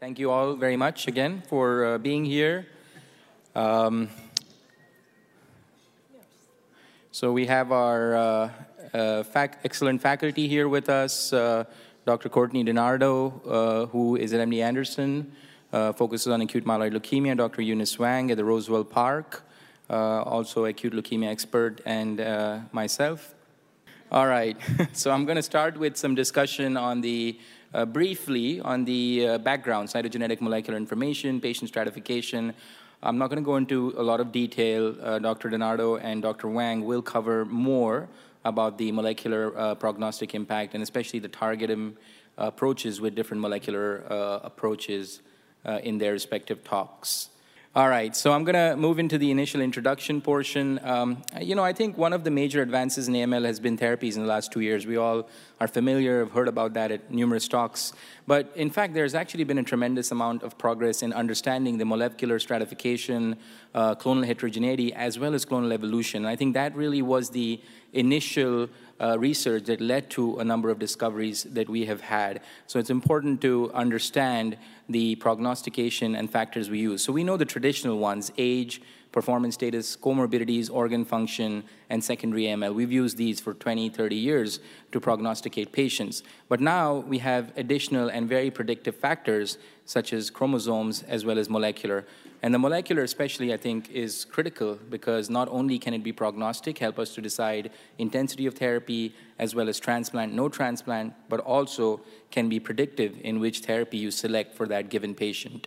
Thank you all very much again for being here. Um, so we have our excellent faculty here with us, Dr. Courtney DiNardo, who is at MD Anderson, focuses on acute myeloid leukemia, Dr. Eunice Wang at the Roswell Park, also acute leukemia expert, and myself. All right, so I'm going to start with some discussion on the briefly on the background, cytogenetic molecular information, patient stratification. I'm not going to go into a lot of detail. Dr. DiNardo and Dr. Wang will cover more about the molecular prognostic impact and especially the targeted approaches with different molecular approaches in their respective talks. All right, so I'm going to move into the initial introduction portion. I think one of the major advances in AML has been therapies in the last 2 years. We all are familiar, have heard about that at numerous talks. But in fact, there's actually been a tremendous amount of progress in understanding the molecular stratification, clonal heterogeneity, as well as clonal evolution. And I think that really was the initial research that led to a number of discoveries that we have had. So it's important to understand the prognostication and factors we use. So we know the traditional ones: age, performance status, comorbidities, organ function, and secondary AML. We've used these for 20, 30 years to prognosticate patients. But now we have additional and very predictive factors such as chromosomes as well as molecular. And the molecular especially, I think, is critical because not only can it be prognostic, help us to decide intensity of therapy as well as transplant, no transplant, but also can be predictive in which therapy you select for that given patient.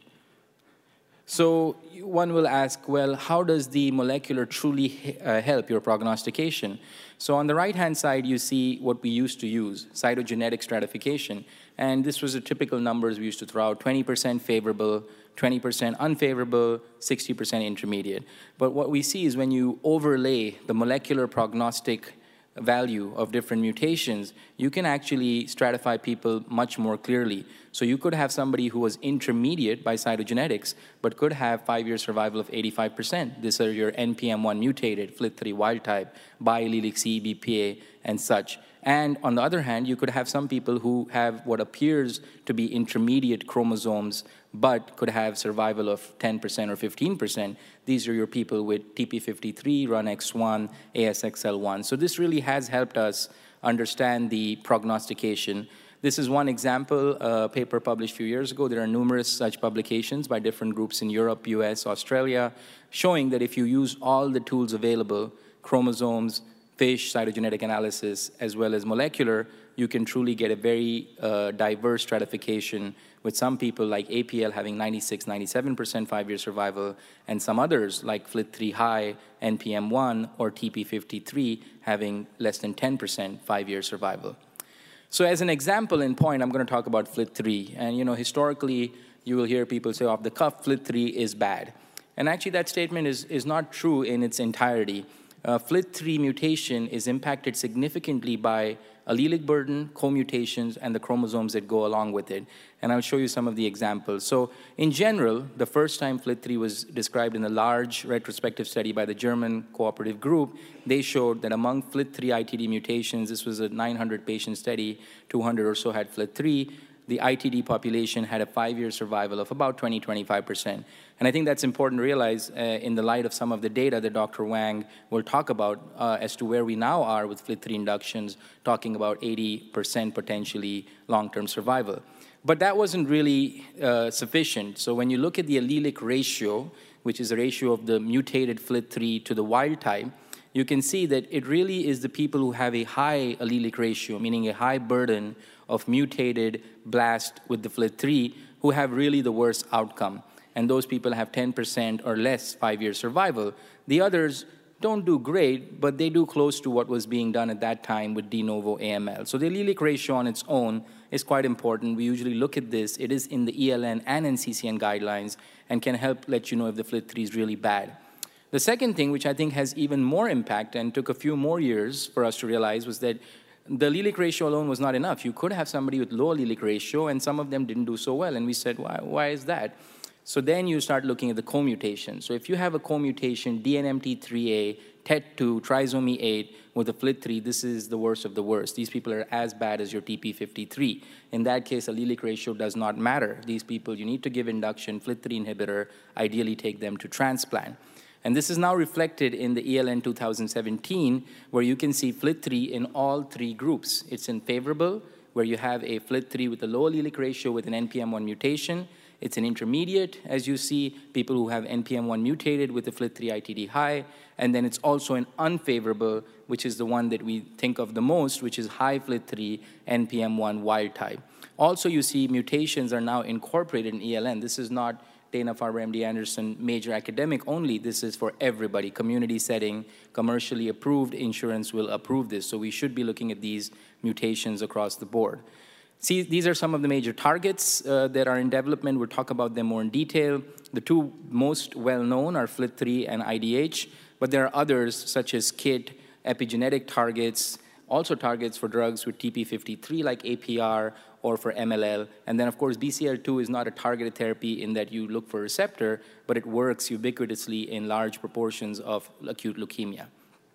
So one will ask, well, how does the molecular truly help your prognostication? So on the right-hand side, you see what we used to use, cytogenetic stratification. And this was the typical numbers we used to throw out: 20% favorable, 20% unfavorable, 60% intermediate. But what we see is when you overlay the molecular prognostic value of different mutations, you can actually stratify people much more clearly. So you could have somebody who was intermediate by cytogenetics, but could have 5-year survival of 85%. These are your NPM1 mutated, FLT3 wild type, biallelic CEBPA, and such. And on the other hand, you could have some people who have what appears to be intermediate chromosomes, but could have survival of 10% or 15%. These are your people with TP53, RUNX1, ASXL1. So this really has helped us understand the prognostication. This is one example, a paper published a few years ago. There are numerous such publications by different groups in Europe, US, Australia, showing that if you use all the tools available, chromosomes, FISH, cytogenetic analysis, as well as molecular, you can truly get a very diverse stratification, with some people like APL having 96, 97% 5-year survival, and some others like FLT3 high, NPM1, or TP53 having less than 10% 5-year survival. So as an example in point, I'm going to talk about FLT3. And historically, you will hear people say off the cuff, FLT3 is bad. And actually that statement is not true in its entirety. FLT3 mutation is impacted significantly by allelic burden, co-mutations, and the chromosomes that go along with it. And I'll show you some of the examples. So in general, the first time FLT3 was described in a large retrospective study by the German cooperative group, they showed that among FLT3 ITD mutations, this was a 900-patient study, 200 or so had FLT3, the ITD population had a 5-year survival of about 20, 25%. And I think that's important to realize in the light of some of the data that Dr. Wang will talk about as to where we now are with FLT3 inductions, talking about 80% potentially long-term survival. But that wasn't really sufficient. So when you look at the allelic ratio, which is the ratio of the mutated FLT3 to the wild type, you can see that it really is the people who have a high allelic ratio, meaning a high burden of mutated blast with the FLT3, who have really the worst outcome. And those people have 10% or less 5-year survival. The others don't do great, but they do close to what was being done at that time with de novo AML. So the allelic ratio on its own is quite important. We usually look at this. It is in the ELN and NCCN guidelines and can help let you know if the FLT3 is really bad. The second thing, which I think has even more impact and took a few more years for us to realize, was that the allelic ratio alone was not enough. You could have somebody with low allelic ratio, and some of them didn't do so well. And we said, why is that? So then you start looking at the co-mutation. So if you have a co-mutation, DNMT3A, TET2, trisomy 8 with a FLT3, this is the worst of the worst. These people are as bad as your TP53. In that case, allelic ratio does not matter. These people, you need to give induction, FLT3 inhibitor, ideally take them to transplant. And this is now reflected in the ELN 2017, where you can see FLT3 in all three groups. It's in favorable, where you have a FLT3 with a low allelic ratio with an NPM1 mutation. It's an intermediate, as you see, people who have NPM1 mutated with a FLT3 ITD high. And then it's also an unfavorable, which is the one that we think of the most, which is high FLT3 NPM1 wild type. Also, you see mutations are now incorporated in ELN. This is not Dana-Farber, MD Anderson, major academic only. This is for everybody. Community setting, commercially approved, insurance will approve this. So we should be looking at these mutations across the board. See, these are some of the major targets that are in development. We'll talk about them more in detail. The two most well-known are FLT3 and IDH, but there are others such as KIT, epigenetic targets, also targets for drugs with TP53 like APR or for MLL. And then, of course, BCL2 is not a targeted therapy in that you look for a receptor, but it works ubiquitously in large proportions of acute leukemia.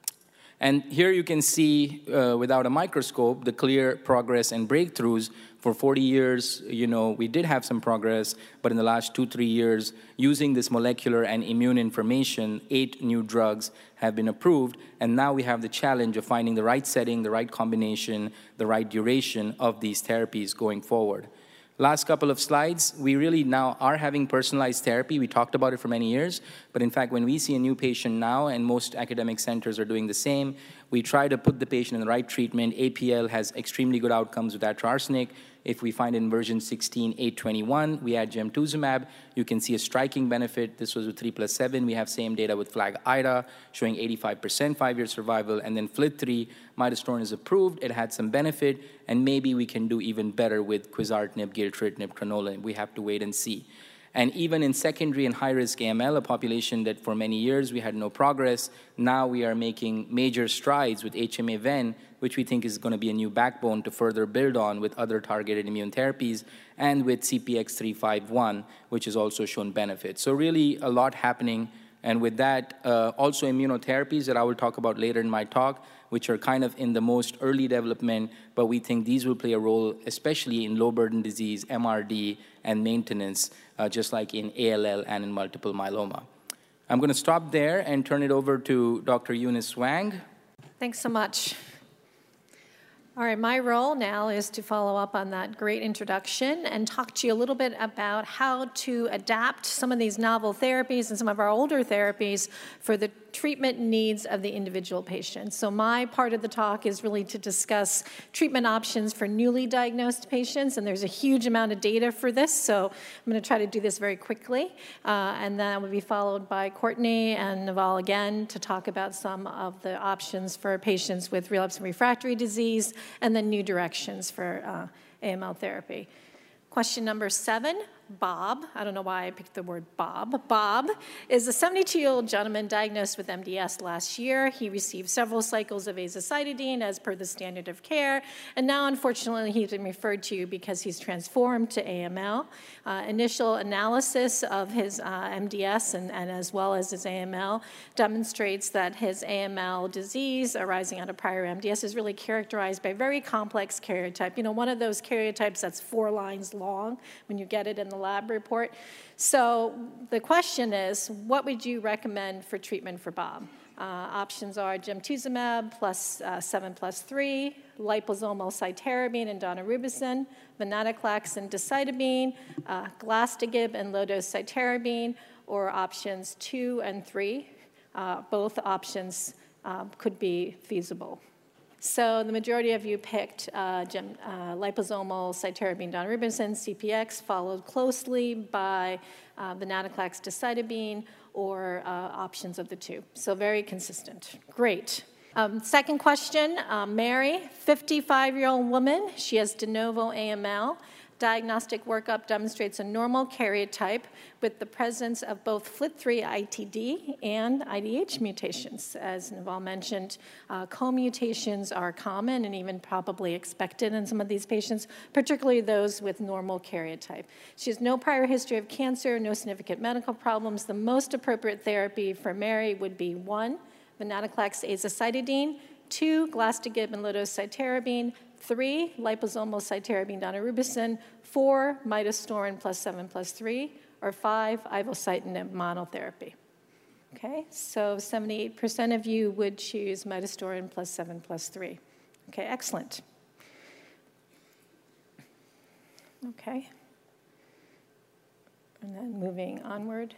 And here you can see, without a microscope, the clear progress and breakthroughs. For 40 years, we did have some progress, but in the last 2-3 years, using this molecular and immune information, 8 new drugs have been approved, and now we have the challenge of finding the right setting, the right combination, the right duration of these therapies going forward. Last couple of slides, we really now are having personalized therapy. We talked about it for many years, but in fact, when we see a new patient now, and most academic centers are doing the same, we try to put the patient in the right treatment. APL has extremely good outcomes with atrarsenic. If we find in version 16.821, we add gemtuzumab. You can see a striking benefit. This was with 3+7. We have same data with FLAG-IDA showing 85% 5-year survival. And then FLT3, midostaurin is approved. It had some benefit. And maybe we can do even better with quizartinib, gilteritinib, crenolanib. We have to wait and see. And even in secondary and high-risk AML, a population that for many years we had no progress, now we are making major strides with HMA-VEN, which we think is going to be a new backbone to further build on with other targeted immune therapies, and with CPX351, which has also shown benefits. So really a lot happening. And with that, also immunotherapies that I will talk about later in my talk, which are kind of in the most early development, but we think these will play a role, especially in low-burden disease, MRD, and maintenance, just like in ALL and in multiple myeloma. I'm going to stop there and turn it over to Dr. Eunice Wang. Thanks so much. All right, my role now is to follow up on that great introduction and talk to you a little bit about how to adapt some of these novel therapies and some of our older therapies for the treatment needs of the individual patient. So my part of the talk is really to discuss treatment options for newly diagnosed patients, and there's a huge amount of data for this, so I'm going to try to do this very quickly, and then I will be followed by Courtney and Naval again to talk about some of the options for patients with relapse and refractory disease, and then new directions for AML therapy. Question number 7. Bob, I don't know why I picked the word Bob. Bob is a 72-year-old gentleman diagnosed with MDS last year. He received several cycles of azacitidine as per the standard of care, and now, unfortunately, he's been referred to because he's transformed to AML. Initial analysis of his MDS and as well as his AML demonstrates that his AML disease arising out of prior MDS is really characterized by very complex karyotype. One of those karyotypes that's 4 lines long when you get it in the lab report. So the question is, what would you recommend for treatment for Bob? Options are gemtuzumab plus 7+3, liposomal cytarabine and daunorubicin, venetoclax and decitabine, glastigib and low-dose cytarabine, or options 2 and 3. Both options could be feasible. So the majority of you picked liposomal cytarabine daunorubicin, CPX, followed closely by venetoclax decitabine, or options of the 2. So very consistent. Great. Second question, Mary, 55-year-old woman. She has de novo AML, Diagnostic workup demonstrates a normal karyotype with the presence of both FLT3 ITD and IDH mutations. As Naval mentioned, co-mutations are common and even probably expected in some of these patients, particularly those with normal karyotype. She has no prior history of cancer, no significant medical problems. The most appropriate therapy for Mary would be 1, venetoclax azacitidine, 2, glasdegib and low-dose cytarabine, 3, liposomal cytarabine daunorubicin, 4, midostaurin plus 7+3, or 5, ivosidenib monotherapy. Okay, so 78% of you would choose midostaurin plus 7+3. Okay, excellent. Okay. And then moving onward.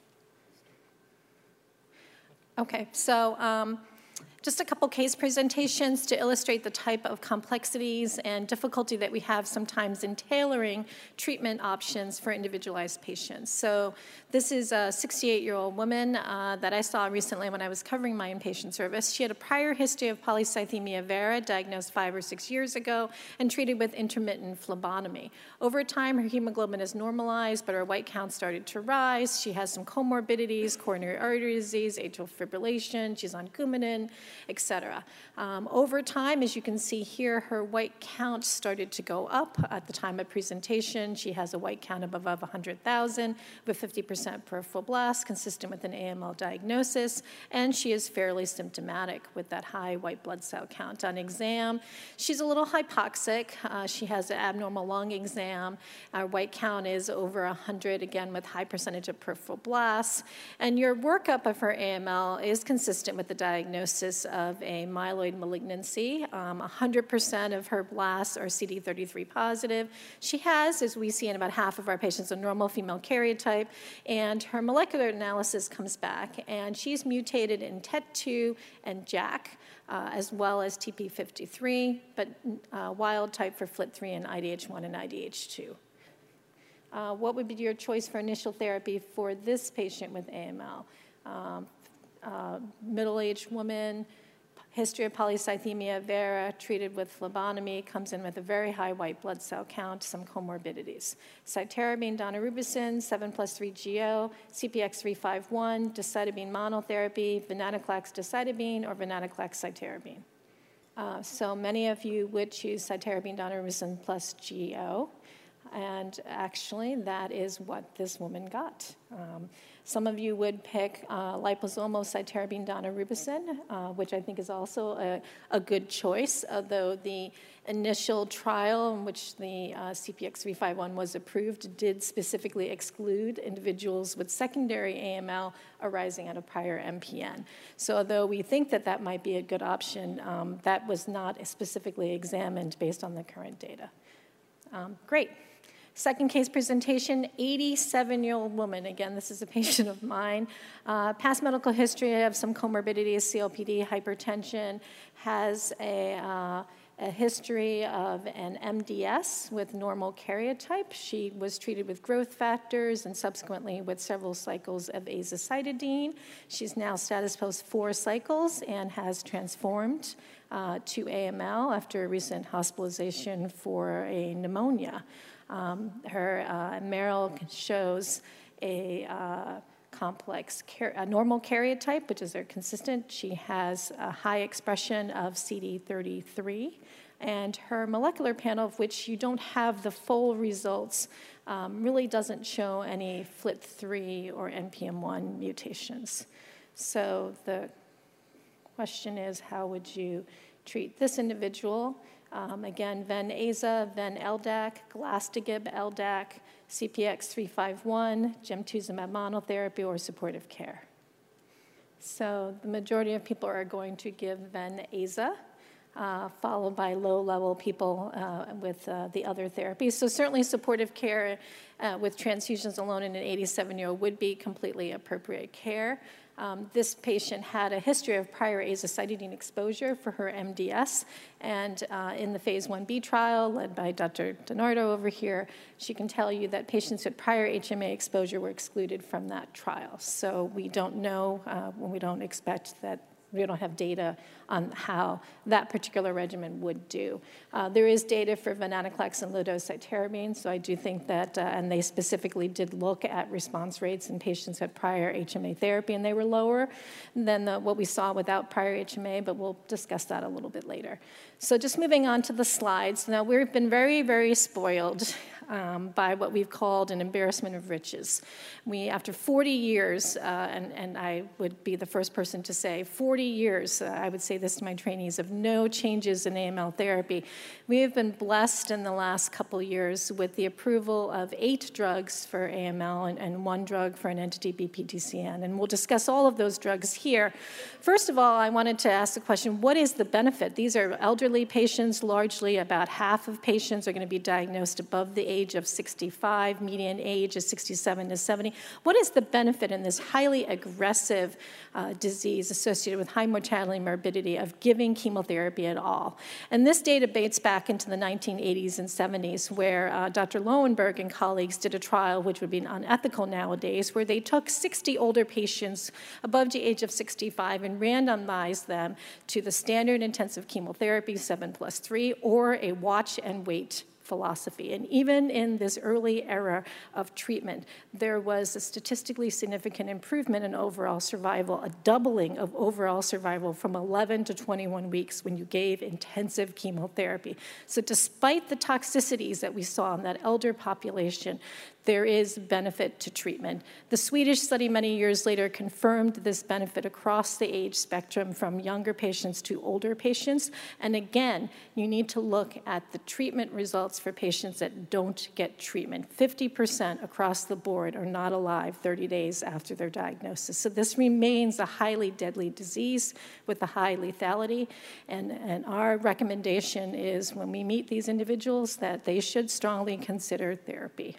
Okay, so just a couple case presentations to illustrate the type of complexities and difficulty that we have sometimes in tailoring treatment options for individualized patients. So this is a 68-year-old woman that I saw recently when I was covering my inpatient service. She had a prior history of polycythemia vera, diagnosed 5 or 6 years ago, and treated with intermittent phlebotomy. Over time, her hemoglobin is normalized, but her white count started to rise. She has some comorbidities, coronary artery disease, atrial fibrillation, she's on Coumadin, etc. Over time, as you can see here, her white count started to go up at the time of presentation. She has a white count of above 100,000 with 50% peripheral blast, consistent with an AML diagnosis, and she is fairly symptomatic with that high white blood cell count. On exam, she's a little hypoxic. She has an abnormal lung exam. Our white count is over 100, again, with high percentage of peripheral blasts. And your workup of her AML is consistent with the diagnosis of a myeloid malignancy. 100% of her blasts are CD33 positive. She has, as we see in about half of our patients, a normal female karyotype, and her molecular analysis comes back, and she's mutated in TET2 and JAK, as well as TP53, but wild type for FLT3 and IDH1 and IDH2. What would be your choice for initial therapy for this patient with AML? Middle-aged woman, history of polycythemia vera, treated with phlebotomy, comes in with a very high white blood cell count, some comorbidities. Cytarabine, daunorubicin, 7+3 GO, CPX351, decitabine monotherapy, venetoclax decitabine, or venetoclax cytarabine. So many of you would choose cytarabine, daunorubicin plus GO, and actually that is what this woman got. Some of you would pick liposomal cytarabine daunorubicin, which I think is also a good choice, although the initial trial in which the CPX351 was approved did specifically exclude individuals with secondary AML arising out of prior MPN. So although we think that that might be a good option, that was not specifically examined based on the current data. Great. Second case presentation, 87-year-old woman. Again, this is a patient of mine. Past medical history of some comorbidities, COPD, hypertension, has a history of an MDS with normal karyotype. She was treated with growth factors and subsequently with several cycles of azacitidine. She's now status post 4 cycles and has transformed to AML after a recent hospitalization for a pneumonia. Her marrow shows a complex, a normal karyotype, which is consistent. She has a high expression of CD33, and her molecular panel, of which you don't have the full results, really doesn't show any FLT3 or NPM1 mutations. So the question is, how would you treat this individual? Again, ven-aza, ven-LDAC, glasdegib LDAC, CPX351, gemtuzumab monotherapy, or supportive care. So the majority of people are going to give ven-aza, followed by low-level people with the other therapies. So certainly supportive care with transfusions alone in an 87-year-old would be completely appropriate care. This patient had a history of prior azacitidine exposure for her MDS, and in the phase 1b trial, led by Dr. DiNardo over here, she can tell you that patients with prior HMA exposure were excluded from that trial. So we don't know, we don't expect that We don't have data on how that particular regimen would do. There is data for venetoclax and low-dose cytarabine, so I do think that, and they specifically did look at response rates in patients who had prior HMA therapy, and they were lower than what we saw without prior HMA, but we'll discuss that a little bit later. So just moving on to the slides. Now, we've been very, very spoiled by what we've called an embarrassment of riches. After 40 years, and I would be the first person to say, 40 years, I would say this to my trainees, of no changes in AML therapy. We have been blessed in the last couple years with the approval of 8 drugs for AML and 1 drug for an entity BPDCN, and we'll discuss all of those drugs here. First of all, I wanted to ask the question, what is the benefit? These are elderly patients, largely about half of patients are going to be diagnosed above the age of 65, median age is 67 to 70. What is the benefit in this highly aggressive disease associated with high mortality and morbidity of giving chemotherapy at all? And this data dates back into the 1980s and 70s, where Dr. Lowenberg and colleagues did a trial, which would be unethical nowadays, where they took 60 older patients above the age of 65 and randomized them to the standard intensive chemotherapy 7+3 or a watch and wait philosophy. And even in this early era of treatment, there was a statistically significant improvement in overall survival, a doubling of overall survival from 11 to 21 weeks when you gave intensive chemotherapy. So despite the toxicities that we saw in that elder population, there is benefit to treatment. The Swedish study many years later confirmed this benefit across the age spectrum from younger patients to older patients. And again, you need to look at the treatment results for patients that don't get treatment. 50% across the board are not alive 30 days after their diagnosis. So this remains a highly deadly disease with a high lethality. And our recommendation is when we meet these individuals that they should strongly consider therapy.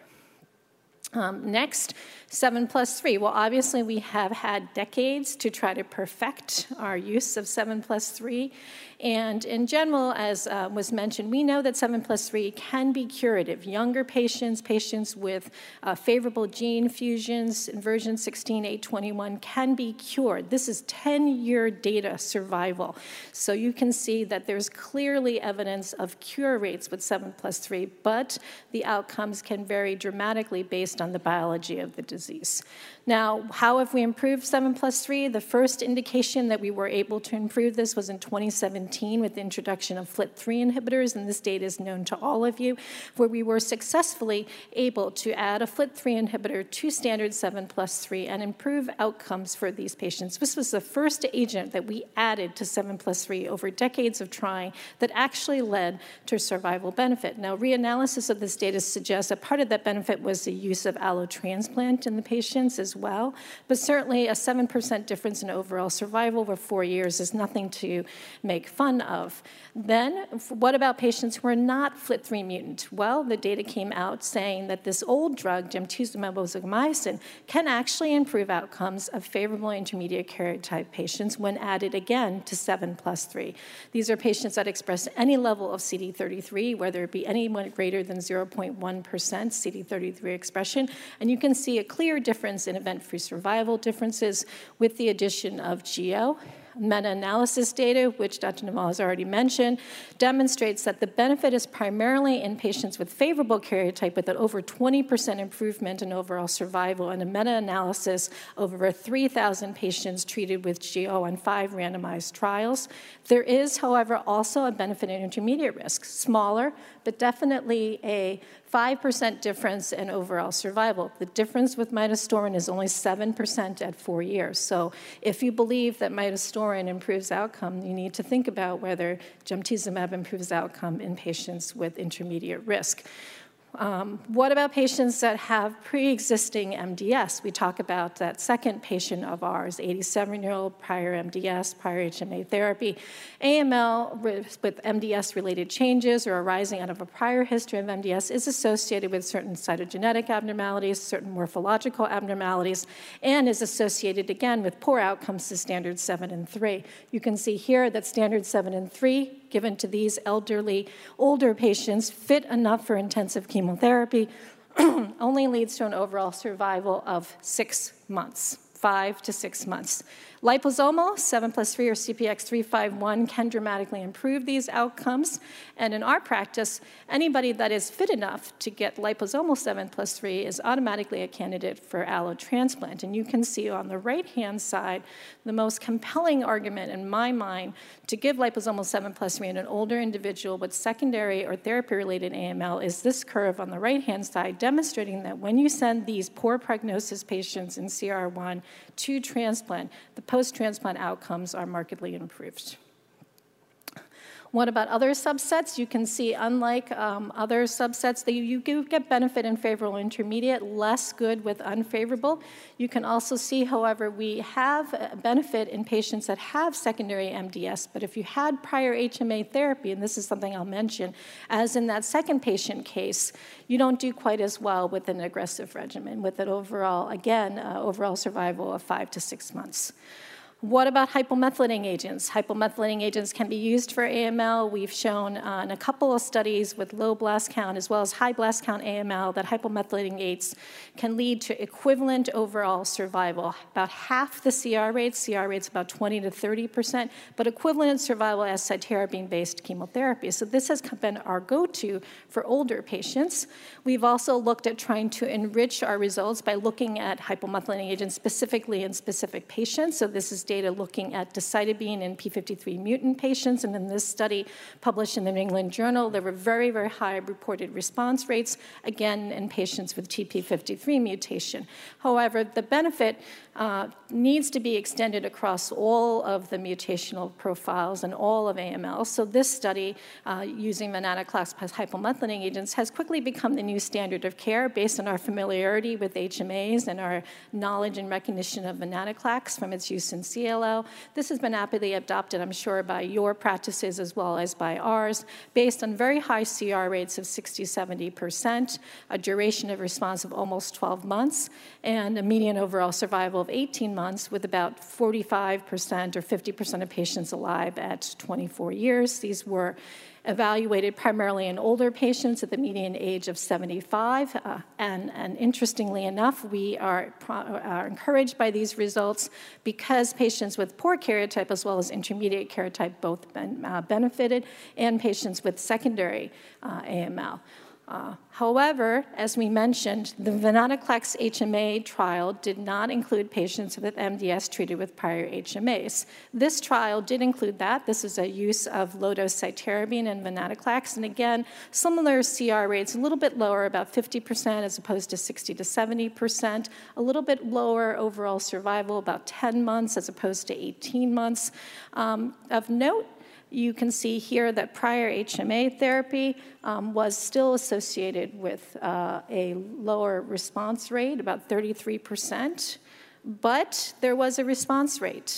Next, 7+3. Well, obviously, we have had decades to try to perfect our use of 7+3. And in general, as was mentioned, we know that 7+3 can be curative. Younger patients, patients with favorable gene fusions, version 16.821, can be cured. This is 10-year data survival. So you can see that there's clearly evidence of cure rates with 7+3, but the outcomes can vary dramatically based on the biology of the disease. Now, how have we improved 7+3? The first indication that we were able to improve this was in 2017 with the introduction of FLT3 inhibitors, and this data is known to all of you, where we were successfully able to add a FLT3 inhibitor to standard 7+3 and improve outcomes for these patients. This was the first agent that we added to 7+3 over decades of trying that actually led to survival benefit. Now, reanalysis of this data suggests that part of that benefit was the use of allotransplant in the patients as well, but certainly a 7% difference in overall survival over 4 years is nothing to make fun of. Then, what about patients who are not FLT3 mutant? Well, the data came out saying that this old drug, gemtuzumab ozogamicin, can actually improve outcomes of favorable intermediate karyotype patients when added again to 7+3. These are patients that express any level of CD33, whether it be anyone greater than 0.1% CD33 expression, and you can see a clear difference in event-free survival differences with the addition of GEO. Meta-analysis data, which Dr. Naval has already mentioned, demonstrates that the benefit is primarily in patients with favorable karyotype with an over 20% improvement in overall survival and a meta-analysis of over 3,000 patients treated with GEO on 5 randomized trials. There is, however, also a benefit in intermediate risk, smaller, but definitely a 5% difference in overall survival. The difference with midostaurin is only 7% at 4 years. So if you believe that midostaurin improves outcome, you need to think about whether gemtuzumab improves outcome in patients with intermediate risk. What about patients that have pre-existing MDS? We talk about that second patient of ours, 87-year-old, prior MDS, prior HMA therapy. AML with MDS-related changes or arising out of a prior history of MDS is associated with certain cytogenetic abnormalities, certain morphological abnormalities, and is associated, again, with poor outcomes to standard 7 and 3. You can see here that standard 7 and 3 given to these elderly, older patients fit enough for intensive chemotherapy only leads to an overall survival of 6 months. 5 to 6 months. Liposomal 7+3 or CPX351 can dramatically improve these outcomes. And in our practice, anybody that is fit enough to get liposomal 7+3 is automatically a candidate for allotransplant. And you can see on the right-hand side, the most compelling argument in my mind to give liposomal 7+3 in an older individual with secondary or therapy-related AML is this curve on the right-hand side, demonstrating that when you send these poor prognosis patients in CR1 to transplant, the post-transplant outcomes are markedly improved. What about other subsets? You can see, unlike other subsets, that you do get benefit in favorable intermediate, less good with unfavorable. You can also see, however, we have a benefit in patients that have secondary MDS, but if you had prior HMA therapy, and this is something I'll mention, as in that second patient case, you don't do quite as well with an aggressive regimen, with an overall, again, overall survival of 5 to 6 months. What about hypomethylating agents? Hypomethylating agents can be used for AML. We've shown in a couple of studies with low blast count as well as high blast count AML that hypomethylating agents can lead to equivalent overall survival. About half the CR rates about 20 to 30%, but equivalent survival as cytarabine-based chemotherapy. So this has been our go-to for older patients. We've also looked at trying to enrich our results by looking at hypomethylating agents specifically in specific patients. So this is data looking at decitabine in p53 mutant patients, and in this study published in the New England Journal, there were very, very high reported response rates, again, in patients with TP53 mutation. However, the benefit needs to be extended across all of the mutational profiles and all of AML. So this study, using venetoclax plus hypomethylating agents, has quickly become the new standard of care based on our familiarity with HMAs and our knowledge and recognition of venetoclax from its use in CLL. This has been rapidly adopted, I'm sure, by your practices as well as by ours, based on very high CR rates of 60, 70%, a duration of response of almost 12 months, and a median overall survival of 18 months with about 45% or 50% of patients alive at 24 years. These were evaluated primarily in older patients at the median age of 75. And interestingly enough, we are encouraged by these results because patients with poor karyotype as well as intermediate karyotype both benefited, and patients with secondary AML. However, as we mentioned, the venetoclax HMA trial did not include patients with MDS treated with prior HMAs. This trial did include that. This is a use of low-dose cytarabine and venetoclax, and again, similar CR rates, a little bit lower, about 50% as opposed to 60 to 70%, a little bit lower overall survival, about 10 months as opposed to 18 months. Of note, you can see here that prior HMA therapy was still associated with a lower response rate, about 33%, but there was a response rate.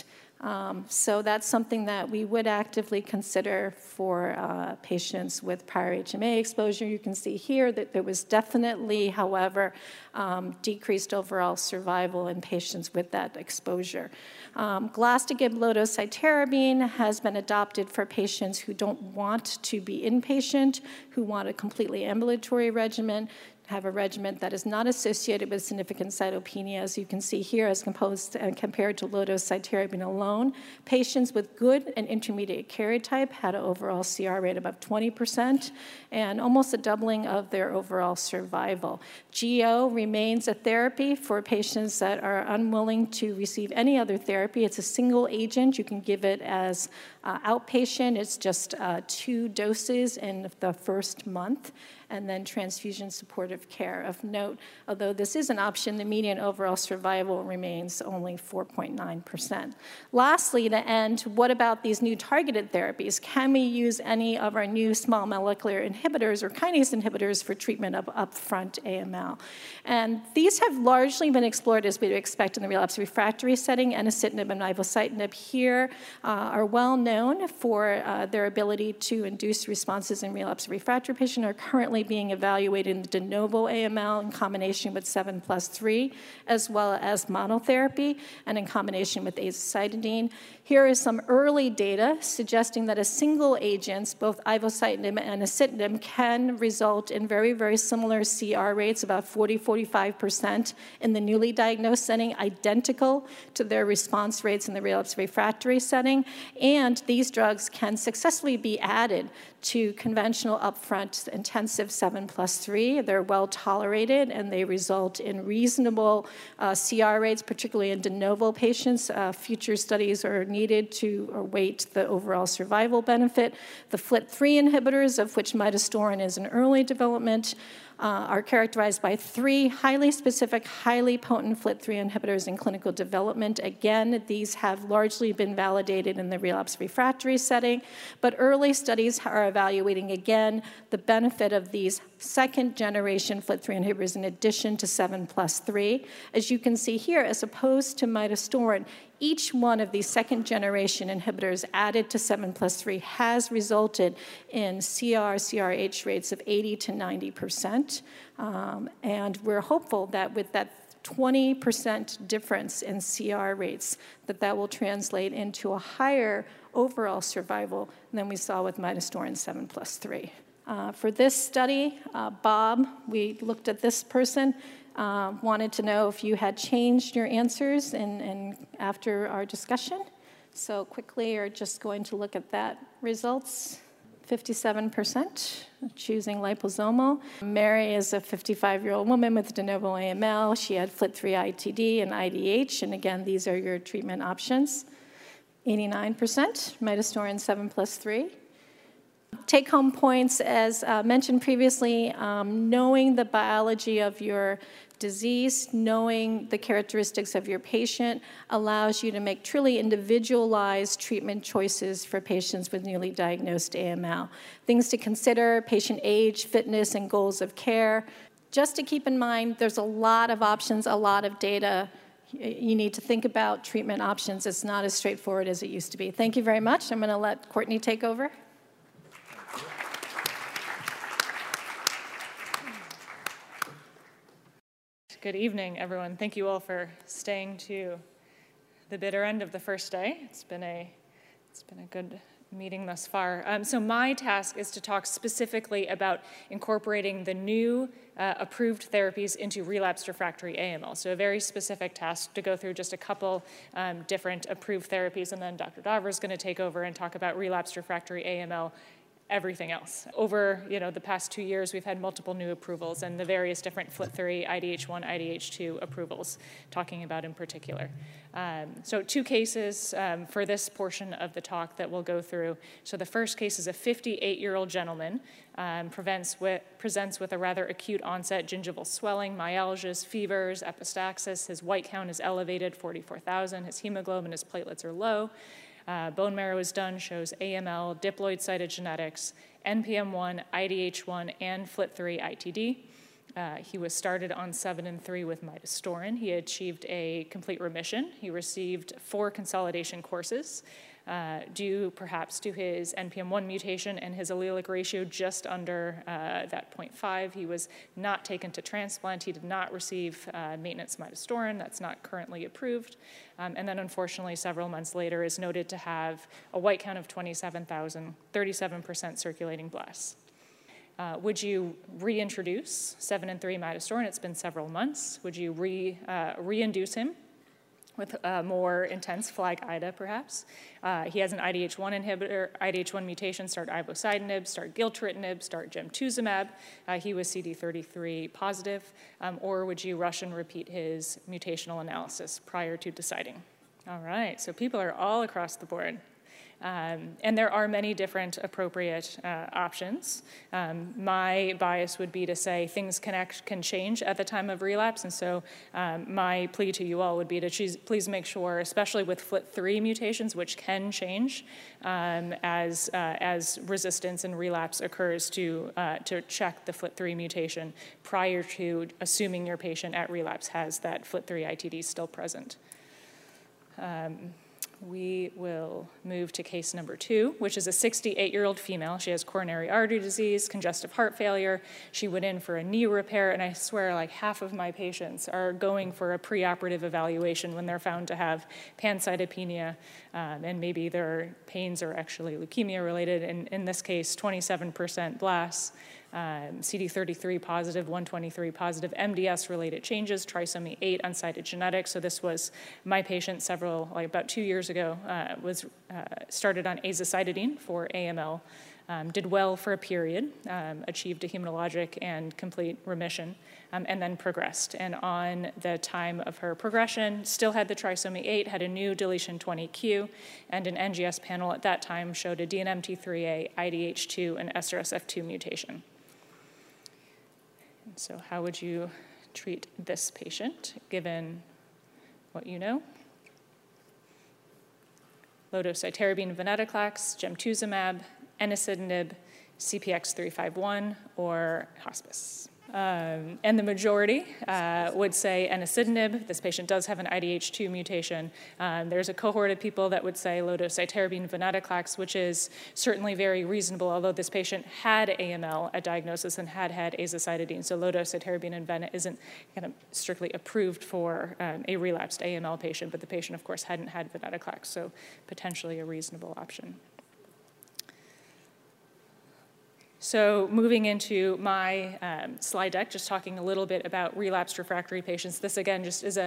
So that's something that we would actively consider for patients with prior HMA exposure. You can see here that there was definitely, however, decreased overall survival in patients with that exposure. Glastigib low-dose cytarabine has been adopted for patients who don't want to be inpatient, who want a completely ambulatory regimen, have a regimen that is not associated with significant cytopenia, as you can see here, as composed and compared to low-dose cytarabine alone. Patients with good and intermediate karyotype had an overall CR rate above 20% and almost a doubling of their overall survival. GO remains a therapy for patients that are unwilling to receive any other therapy. It's a single agent. You can give it as outpatient. It's just 2 doses in the first month, and then transfusion supportive care. Of note, although this is an option, the median overall survival remains only 4.9%. Lastly, to end, what about these new targeted therapies? Can we use any of our new small molecular inhibitors or kinase inhibitors for treatment of upfront AML? And these have largely been explored as we'd expect in the relapse refractory setting. Enasidenib and ivosidenib here are well known known for their ability to induce responses in relapse refractory patients, are currently being evaluated in de novo AML in combination with 7+3, as well as monotherapy, and in combination with azacitidine. Here is some early data suggesting that a single agents, both ivosidenib and axitinib, can result in very, very similar CR rates, about 40–45% in the newly diagnosed setting, identical to their response rates in the relapse refractory setting. And these drugs can successfully be added to conventional upfront intensive 7+3. They're well tolerated, and they result in reasonable CR rates, particularly in de novo patients. Future studies are needed to await the overall survival benefit. The FLT3 inhibitors, of which midostaurin is in early development, are characterized by 3 highly specific, highly potent FLT3 inhibitors in clinical development. Again, these have largely been validated in the relapse refractory setting, but early studies are evaluating again the benefit of these second-generation FLT3 inhibitors in addition to 7+3. As you can see here, as opposed to midostaurin, each one of these second-generation inhibitors added to 7+3 has resulted in CR/CRh rates of 80–90%. And we're hopeful that with that 20% difference in CR rates, that will translate into a higher overall survival than we saw with midostaurin 7+3. For this study, Bob, we looked at this person, wanted to know if you had changed your answers after our discussion. So quickly, are just going to look at that results. 57% choosing liposomal. Mary is a 55-year-old woman with de novo AML. She had FLT3 ITD and IDH, and again, these are your treatment options. 89% midostaurin 7+3. Take-home points, as mentioned previously, knowing the biology of your disease, knowing the characteristics of your patient allows you to make truly individualized treatment choices for patients with newly diagnosed AML. Things to consider: patient age, fitness, and goals of care. Just to keep in mind, there's a lot of options, a lot of data. You need to think about treatment options. It's not as straightforward as it used to be. Thank you very much. I'm going to let Courtney take over. Good evening, everyone. Thank you all for staying to the bitter end of the first day. It's been a good meeting thus far. So my task is to talk specifically about incorporating the new approved therapies into relapsed refractory AML. So a very specific task to go through just a couple different approved therapies, and then Dr. Daver is going to take over and talk about relapsed refractory AML, everything else. Over the past 2 years, we've had multiple new approvals and the various different FLT3, IDH1, IDH2 approvals, talking about in particular. So 2 cases for this portion of the talk that we'll go through. So the first case is a 58-year-old gentleman, presents with a rather acute onset gingival swelling, myalgias, fevers, epistaxis. His white count is elevated, 44,000. His hemoglobin, his platelets are low. Bone marrow is done, shows AML, diploid cytogenetics, NPM1, IDH1, and FLT3 ITD. He was started on 7+3 with midostaurin. He achieved a complete remission. He received 4 consolidation courses, due perhaps to his NPM1 mutation and his allelic ratio just under that 0.5. He was not taken to transplant. He did not receive maintenance midostaurin. That's not currently approved. And then unfortunately, several months later, is noted to have a white count of 27,000, 37% circulating blasts. Would you reintroduce 7+3 midostaurin? It's been several months. Would you reinduce him with a more intense FLAG-IDA, perhaps? He has an IDH1 inhibitor, IDH1 mutation. Start ivosidenib, start gilteritinib, start gemtuzumab. He was CD33 positive. Or would you rush and repeat his mutational analysis prior to deciding? All right, so people are all across the board. And there are many different appropriate options. My bias would be to say things can change at the time of relapse, and so my plea to you all would be to please make sure, especially with FLT3 mutations, which can change as resistance and relapse occurs, to check the FLT3 mutation prior to assuming your patient at relapse has that FLT3 ITD still present. We will move to case number 2, which is a 68-year-old female. She has coronary artery disease, congestive heart failure. She went in for a knee repair, and I swear like half of my patients are going for a preoperative evaluation when they're found to have pancytopenia, and maybe their pains are actually leukemia related. In this case, 27% blasts. CD33 positive, 123 positive, MDS-related changes, trisomy 8, unsighted genetics. So this was my patient about 2 years ago, was started on azacitidine for AML, did well for a period, achieved a hematologic and complete remission, and then progressed. And on the time of her progression, still had the trisomy 8, had a new deletion 20q, and an NGS panel at that time showed a DNMT3A, IDH2, and SRSF2 mutation. So how would you treat this patient, given what you know? Low-dose cytarabine, venetoclax, gemtuzumab, enasidenib, CPX-351, or hospice. And the majority would say enasidenib. This patient does have an IDH2 mutation. There's a cohort of people that would say low-dose cytarabine, venetoclax, which is certainly very reasonable, although this patient had AML at diagnosis and had azacitidine. So low-dose cytarabine and ven isn't kind of strictly approved for a relapsed AML patient, but the patient, of course, hadn't had venetoclax, so potentially a reasonable option. So moving into my slide deck, just talking a little bit about relapsed refractory patients. This, again, just is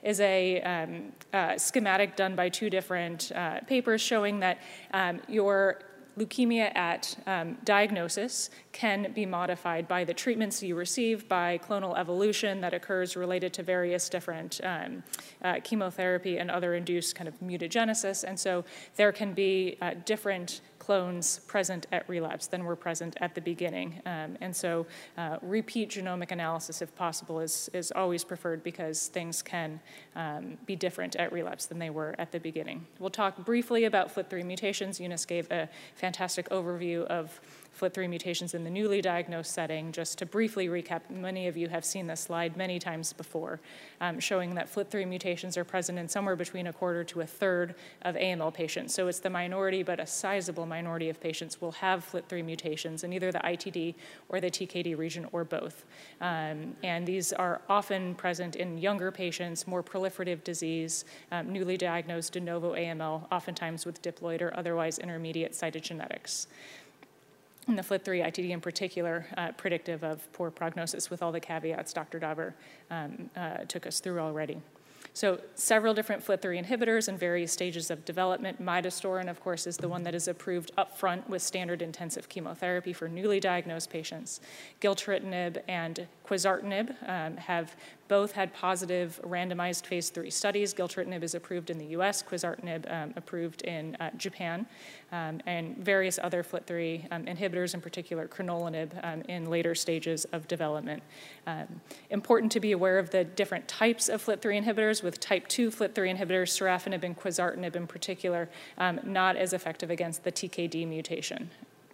a schematic done by 2 different papers showing that your leukemia at diagnosis can be modified by the treatments you receive, by clonal evolution that occurs related to various different chemotherapy and other induced kind of mutagenesis. And so there can be different clones present at relapse than were present at the beginning. And so repeat genomic analysis, if possible, is always preferred because things can be different at relapse than they were at the beginning. We'll talk briefly about FLT3 mutations. Eunice gave a fantastic overview of FLT3 mutations in the newly diagnosed setting. Just to briefly recap, many of you have seen this slide many times before, showing that FLT3 mutations are present in somewhere between 1/4 to 1/3 of AML patients. So it's the minority, but a sizable minority of patients will have FLT3 mutations in either the ITD or the TKD region or both. And these are often present in younger patients, more proliferative disease, newly diagnosed de novo AML, oftentimes with diploid or otherwise intermediate cytogenetics. And the FLT3 ITD in particular, predictive of poor prognosis with all the caveats Dr. Dauber took us through already. So several different FLT3 inhibitors in various stages of development. Midostaurin, of course, is the one that is approved up front with standard intensive chemotherapy for newly diagnosed patients. Gilteritinib and quizartinib have both had positive randomized phase 3 studies. Gilteritinib is approved in the US, quizartinib approved in Japan, and various other FLT3 inhibitors, in particular crenolinib, in later stages of development. Important to be aware of the different types of FLT3 inhibitors, with type 2 FLT3 inhibitors, sorafenib and quizartinib in particular, not as effective against the TKD mutation.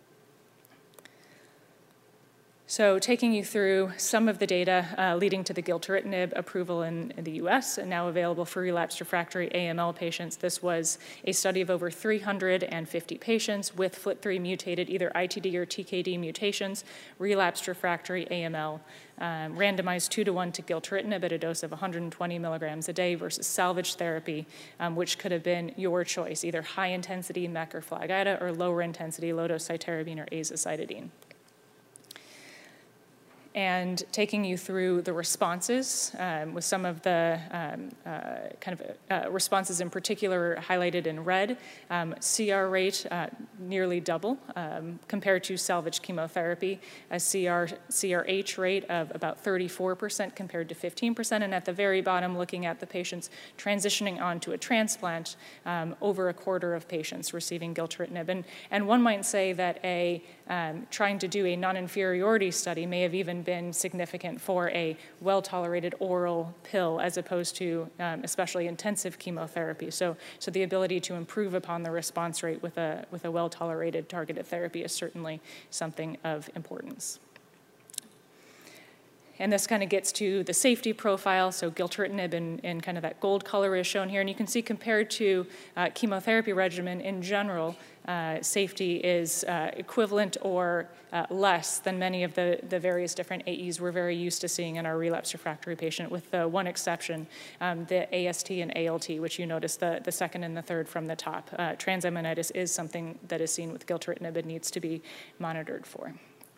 So taking you through some of the data leading to the gilteritinib approval in the US and now available for relapsed refractory AML patients. This was a study of over 350 patients with FLT3 mutated either ITD or TKD mutations, relapsed refractory AML, randomized 2-to-1 to gilteritinib at a dose of 120 milligrams a day versus salvage therapy, which could have been your choice, either high intensity MEK or FLAG-IDA or lower intensity low-dose cytarabine or azacitidine. And taking you through the responses with some of the responses in particular highlighted in red. CR rate nearly double compared to salvage chemotherapy, a CRH rate of about 34% compared to 15%, and at the very bottom looking at the patients transitioning on to a transplant, over 1/4 of patients receiving gilteritinib. And one might say that trying to do a non-inferiority study may have even been significant for a well-tolerated oral pill as opposed to especially intensive chemotherapy. So the ability to improve upon the response rate with a well-tolerated targeted therapy is certainly something of importance. And this kind of gets to the safety profile. So gilteritinib in kind of that gold color is shown here. And you can see compared to chemotherapy regimen in general, safety is equivalent or less than many of the various different AEs we're very used to seeing in our relapsed refractory patient, with the one exception, the AST and ALT, which you notice the second and the third from the top. Transaminitis is something that is seen with gilteritinib and needs to be monitored for.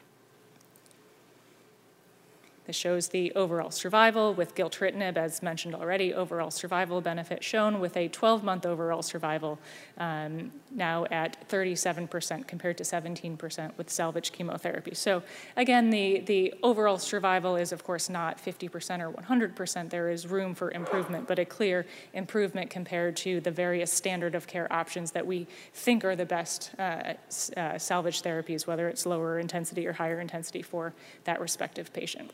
This shows the overall survival with gilteritinib, as mentioned already, overall survival benefit shown with a 12-month overall survival now at 37% compared to 17% with salvage chemotherapy. So again, the overall survival is of course not 50% or 100%. There is room for improvement, but a clear improvement compared to the various standard of care options that we think are the best salvage therapies, whether it's lower intensity or higher intensity for that respective patient.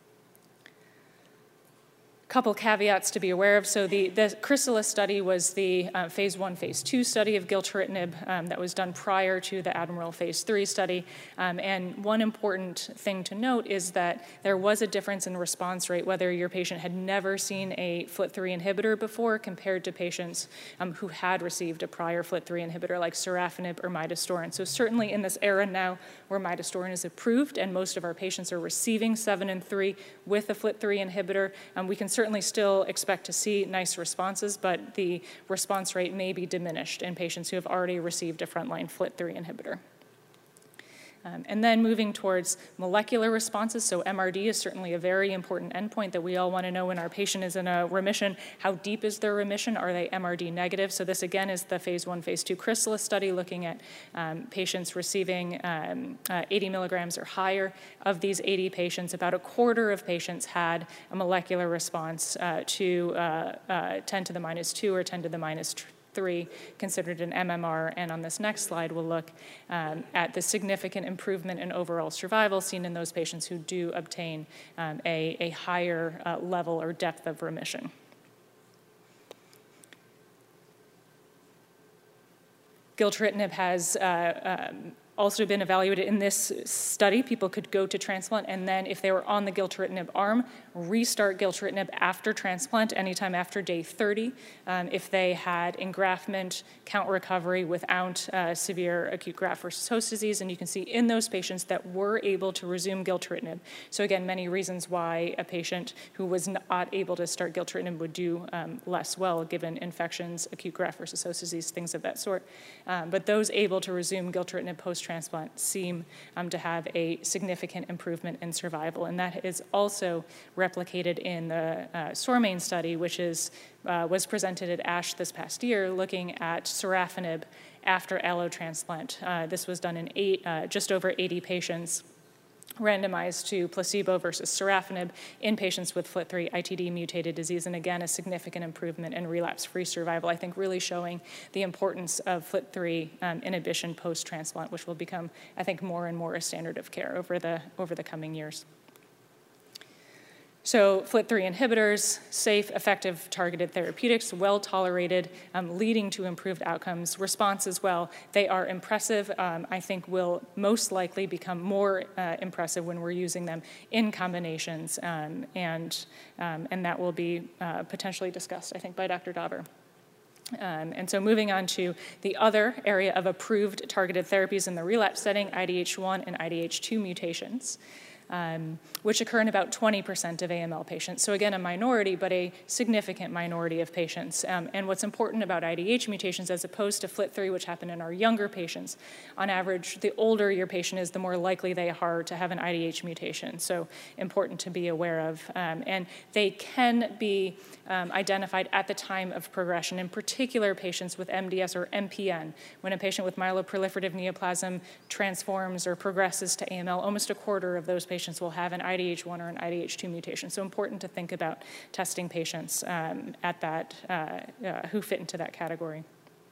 Couple caveats to be aware of. So the Chrysalis study was the phase 1, phase 2 study of gilteritinib that was done prior to the Admiral phase 3 study. And one important thing to note is that there was a difference in response rate, whether your patient had never seen a FLT3 inhibitor before compared to patients who had received a prior FLT3 inhibitor like sorafenib or midostaurin. So certainly in this era now where midostaurin is approved and most of our patients are receiving 7 and 3 with a FLT3 inhibitor, we can certainly still expect to see nice responses, but the response rate may be diminished in patients who have already received a frontline FLT3 inhibitor. And then moving towards molecular responses, so MRD is certainly a very important endpoint that we all want to know when our patient is in a remission. How deep is their remission? Are they MRD negative? So this again is the phase 1, phase 2 Chrysalis study looking at patients receiving 80 milligrams or higher. Of these 80 patients, about a quarter of patients had a molecular response to 10 to the minus 2 or 10 to the minus 3, considered an MMR, and on this next slide we'll look at the significant improvement in overall survival seen in those patients who do obtain a higher level or depth of remission. Gilteritinib has also been evaluated in this study. People could go to transplant and then, if they were on the gilteritinib arm, restart gilteritinib after transplant, anytime after day 30, if they had engraftment, count recovery without severe acute graft-versus-host disease. And you can see in those patients that were able to resume gilteritinib. So again, many reasons why a patient who was not able to start gilteritinib would do less well, given infections, acute graft-versus-host disease, things of that sort. But those able to resume gilteritinib post-transplant seem to have a significant improvement in survival. And that is also replicated in the SORMAIN study, which was presented at ASH this past year, looking at sorafenib after allotransplant. This was done in just over 80 patients, randomized to placebo versus sorafenib in patients with FLT3 ITD mutated disease, and again, a significant improvement in relapse-free survival, I think really showing the importance of FLT3 inhibition post-transplant, which will become, I think, more and more a standard of care over the coming years. So FLT3 inhibitors, safe, effective, targeted therapeutics, well-tolerated, leading to improved outcomes. Response as well, they are impressive. I think will most likely become more impressive when we're using them in combinations, and that will be potentially discussed, I think, by Dr. Dauber. And so moving on to the other area of approved targeted therapies in the relapse setting, IDH1 and IDH2 mutations. Which occur in about 20% of AML patients. So again, a minority, but a significant minority of patients. And what's important about IDH mutations as opposed to FLT3, which happen in our younger patients, on average, the older your patient is, the more likely they are to have an IDH mutation. So important to be aware of. And they can be identified at the time of progression, in particular patients with MDS or MPN. When a patient with myeloproliferative neoplasm transforms or progresses to AML, almost a quarter of those patients will have an IDH1 or an IDH2 mutation. So important to think about testing patients at that, who fit into that category.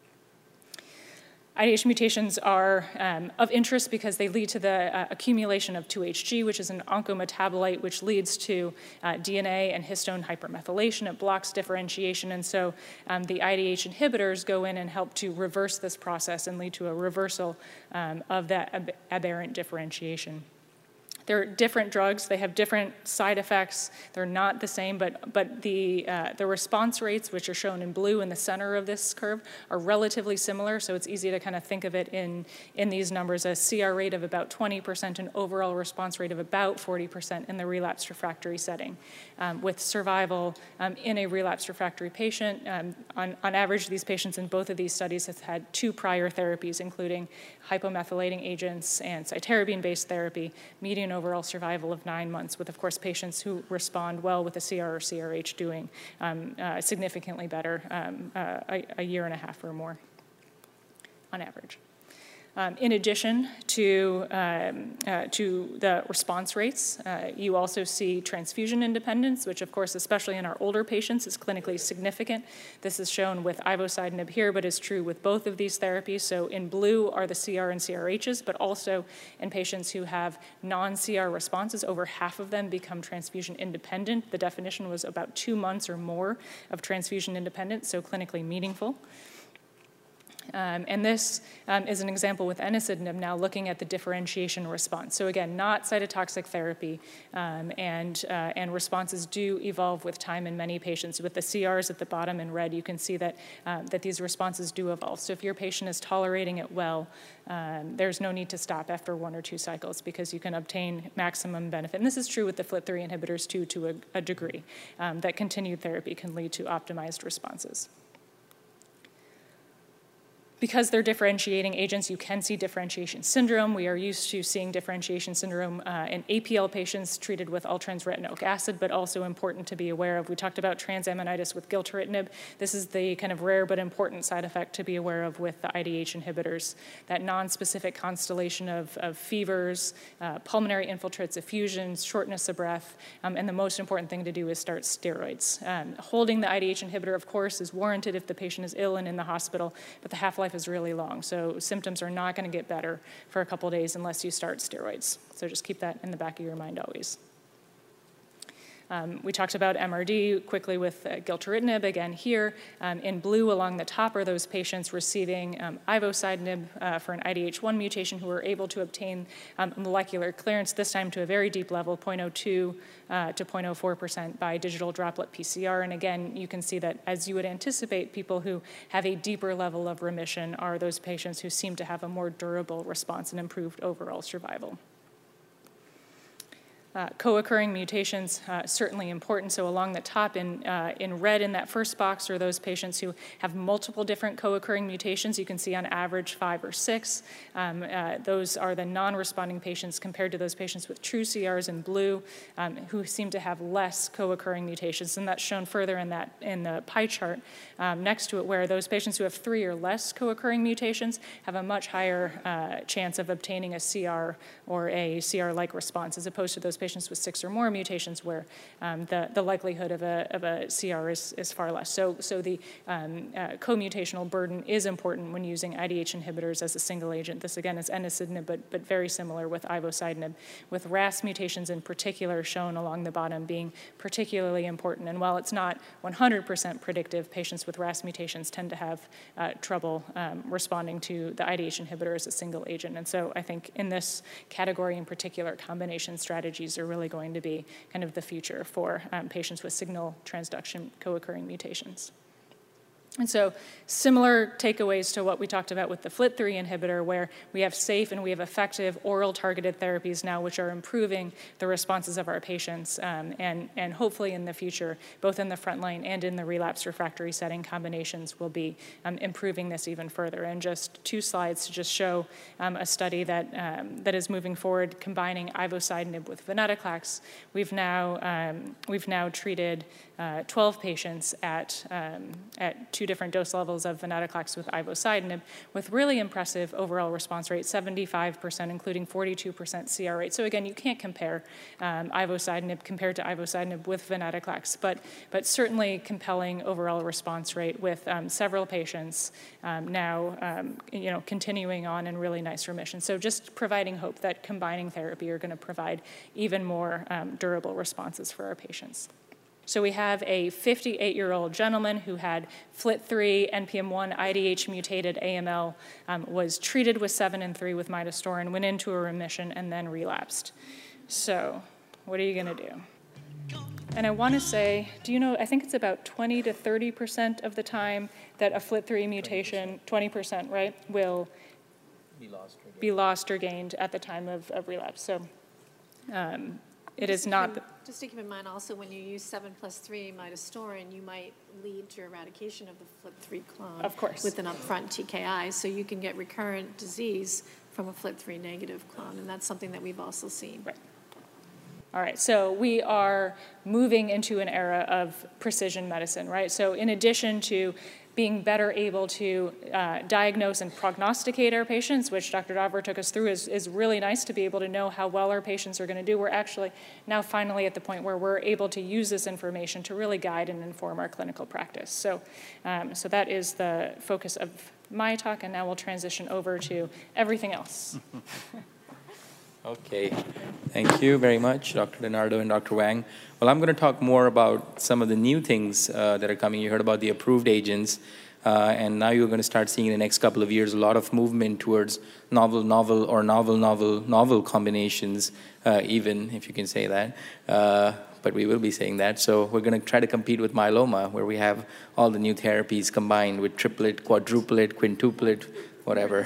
IDH mutations are of interest because they lead to the accumulation of 2-HG, which is an oncometabolite, which leads to DNA and histone hypermethylation. It blocks differentiation, and so the IDH inhibitors go in and help to reverse this process and lead to a reversal of that aberrant differentiation. They're different drugs. They have different side effects. They're not the same, but the response rates, which are shown in blue in the center of this curve, are relatively similar. So it's easy to kind of think of it in these numbers: a CR rate of about 20%, an overall response rate of about 40% in the relapsed refractory setting. With survival in a relapsed refractory patient, on average, these patients in both of these studies have had 2 prior therapies, including hypomethylating agents and cytarabine-based therapy, median overall survival of 9 months, with, of course, patients who respond well with a CR or CRH doing significantly better, a year and a half or more on average. In addition to the response rates, you also see transfusion independence, which, of course, especially in our older patients, is clinically significant. This is shown with ivosidenib here, but is true with both of these therapies. So in blue are the CR and CRHs, but also in patients who have non-CR responses, over half of them become transfusion independent. The definition was about 2 months or more of transfusion independence, so clinically meaningful. And this is an example with enasidenib now looking at the differentiation response. So again, not cytotoxic therapy, and responses do evolve with time in many patients. With the CRs at the bottom in red, you can see that, that these responses do evolve. So if your patient is tolerating it well, there's no need to stop after 1 or 2 cycles because you can obtain maximum benefit. And this is true with the FLT3 inhibitors too, to a degree, that continued therapy can lead to optimized responses. Because they're differentiating agents, you can see differentiation syndrome. We are used to seeing differentiation syndrome in APL patients treated with all-trans retinoic acid, but also important to be aware of. We talked about transaminitis with gilteritinib. This is the kind of rare but important side effect to be aware of with the IDH inhibitors, that non-specific constellation of fevers, pulmonary infiltrates, effusions, shortness of breath, and the most important thing to do is start steroids. Holding the IDH inhibitor, of course, is warranted if the patient is ill and in the hospital, but the half-life is really long, so symptoms are not going to get better for a couple days unless you start steroids. So just keep that in the back of your mind always. We talked about MRD quickly with gilteritinib. Again here, in blue along the top are those patients receiving ivosidenib for an IDH1 mutation who were able to obtain molecular clearance, this time to a very deep level, 0.02 to 0.04% by digital droplet PCR. And again, you can see that, as you would anticipate, people who have a deeper level of remission are those patients who seem to have a more durable response and improved overall survival. Co-occurring mutations, certainly important. So along the top in red in that first box are those patients who have multiple different co-occurring mutations. You can see on average 5 or 6. Those are the non-responding patients compared to those patients with true CRs in blue, who seem to have less co-occurring mutations. And that's shown further in the pie chart next to it, where those patients who have 3 or less co-occurring mutations have a much higher chance of obtaining a CR or a CR-like response, as opposed to those patients with 6 or more mutations where the likelihood of a CR is far less. So the co-mutational burden is important when using IDH inhibitors as a single agent. This again is enasidenib, but very similar with ivosidenib, with RAS mutations in particular shown along the bottom being particularly important. And while it's not 100% predictive, patients with RAS mutations tend to have trouble responding to the IDH inhibitor as a single agent. And so I think in this category in particular, combination strategies are really going to be kind of the future for patients with signal transduction co-occurring mutations. And so similar takeaways to what we talked about with the FLT3 inhibitor, where we have safe and we have effective oral targeted therapies now, which are improving the responses of our patients, and hopefully in the future, both in the frontline and in the relapsed refractory setting, combinations will be improving this even further. And just 2 slides to just show a study that is moving forward, combining ivosidenib with venetoclax. We've now treated 12 patients at 2 different dose levels of venetoclax with ivosidenib, with really impressive overall response rate, 75%, including 42% CR rate. So again, you can't compare ivosidenib compared to ivosidenib with venetoclax, but certainly compelling overall response rate with several patients now continuing on in really nice remission. So just providing hope that combining therapy are going to provide even more durable responses for our patients. So we have a 58-year-old gentleman who had FLT3, NPM1, IDH mutated AML, was treated with 7 and 3 with midostaurin, went into a remission, and then relapsed. So what are you going to do? And I want to say, do you know, I think it's about 20 to 30% of the time that a FLT3 mutation, 20%, right, will be lost or gained at the time of relapse. So it is not... Just to keep in mind also, when you use 7+3 midostaurin, you might lead to eradication of the FLT3 clone. Of course. With an upfront TKI, so you can get recurrent disease from a FLT3 negative clone, and that's something that we've also seen. Right. All right, so we are moving into an era of precision medicine, right? So in addition to being better able to diagnose and prognosticate our patients, which Dr. Daver took us through, is really nice to be able to know how well our patients are going to do. We're actually now finally at the point where we're able to use this information to really guide and inform our clinical practice. So, so that is the focus of my talk, and now we'll transition over to everything else. Okay, thank you very much, Dr. DiNardo and Dr. Wang. Well, I'm going to talk more about some of the new things that are coming. You heard about the approved agents, and now you're going to start seeing in the next couple of years a lot of movement towards novel combinations, even if you can say that. But we will be saying that. So we're going to try to compete with myeloma, where we have all the new therapies combined with triplet, quadruplet, quintuplet, whatever.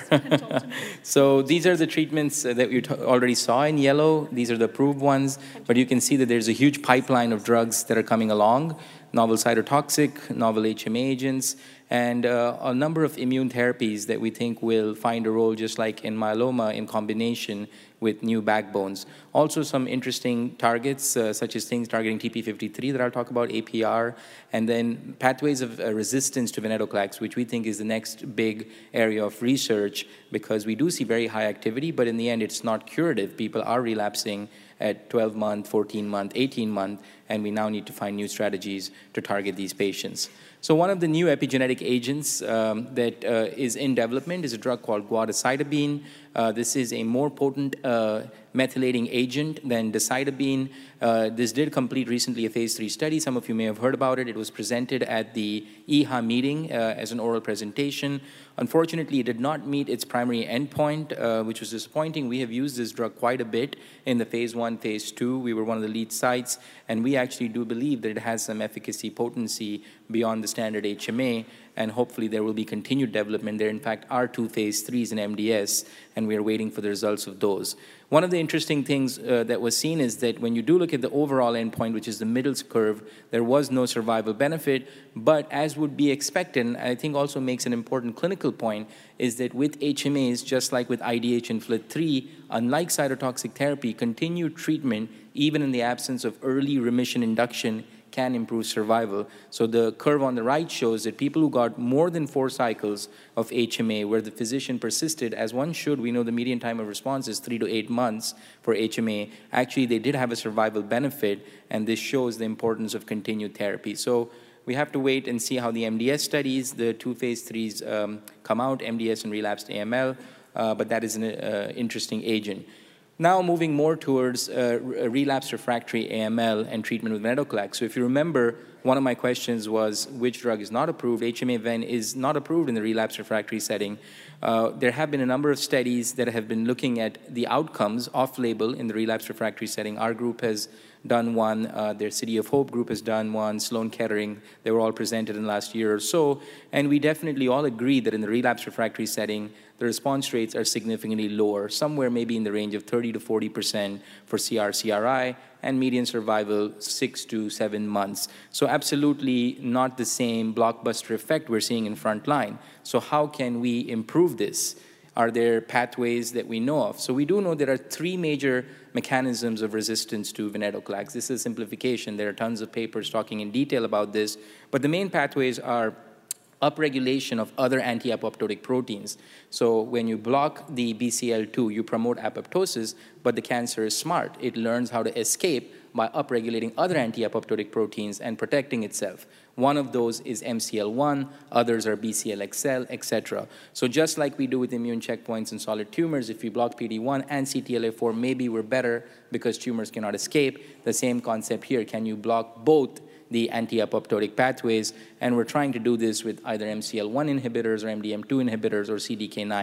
So these are the treatments that you already saw in yellow. These are the approved ones, but you can see that there's a huge pipeline of drugs that are coming along, novel cytotoxic, novel HMA agents, and a number of immune therapies that we think will find a role, just like in myeloma, in combination with new backbones. Also some interesting targets, such as things targeting TP53 that I'll talk about, APR, and then pathways of resistance to venetoclax, which we think is the next big area of research, because we do see very high activity, but in the end it's not curative. People are relapsing at 12-month, 14-month, 18-month, and we now need to find new strategies to target these patients. So one of the new epigenetic agents that is in development is a drug called guadocytabine. This is a more potent methylating agent than decitabine. This did complete recently a phase 3 study. Some of you may have heard about it. It was presented at the EHA meeting as an oral presentation. Unfortunately, it did not meet its primary endpoint, which was disappointing. We have used this drug quite a bit in the phase 1, phase 2. We were one of the lead sites, and we actually do believe that it has some efficacy, potency beyond the standard HMA, and hopefully there will be continued development. There, in fact, are 2 phase 3s in MDS, and we are waiting for the results of those. One of the interesting things that was seen is that when you do look at the overall endpoint, which is the middle curve, there was no survival benefit, but as would be expected, and I think also makes an important clinical point, is that with HMAs, just like with IDH and FLT3, unlike cytotoxic therapy, continued treatment, even in the absence of early remission induction, can improve survival. So the curve on the right shows that people who got more than 4 cycles of HMA, where the physician persisted, as one should, we know the median time of response is 3 to 8 months for HMA, actually they did have a survival benefit, and this shows the importance of continued therapy. So we have to wait and see how the MDS studies, the 2 phase 3s come out, MDS and relapsed AML, but that is an interesting agent. Now moving more towards relapsed refractory AML and treatment with venetoclax. So if you remember, one of my questions was which drug is not approved. HMA-ven is not approved in the relapsed refractory setting. There have been a number of studies that have been looking at the outcomes off-label in the relapsed refractory setting. Our group has done one, their City of Hope group has done one, Sloan Kettering, they were all presented in the last year or so, and we definitely all agree that in the relapsed refractory setting, the response rates are significantly lower, somewhere maybe in the range of 30 to 40% for CR/CRi, and median survival 6 to 7 months. So absolutely not the same blockbuster effect we're seeing in frontline. So how can we improve this? Are there pathways that we know of? So we do know there are 3 major mechanisms of resistance to venetoclax. This is a simplification. There are tons of papers talking in detail about this, but the main pathways are upregulation of other anti-apoptotic proteins. So when you block the BCL2, you promote apoptosis, but the cancer is smart. It learns how to escape by upregulating other anti-apoptotic proteins and protecting itself. One of those is MCL1, others are BCL-XL, etc. So just like we do with immune checkpoints in solid tumors, if we block PD-1 and CTLA-4, maybe we're better because tumors cannot escape. The same concept here. Can you block both the anti-apoptotic pathways? And we're trying to do this with either MCL1 inhibitors or MDM2 inhibitors or CDK9.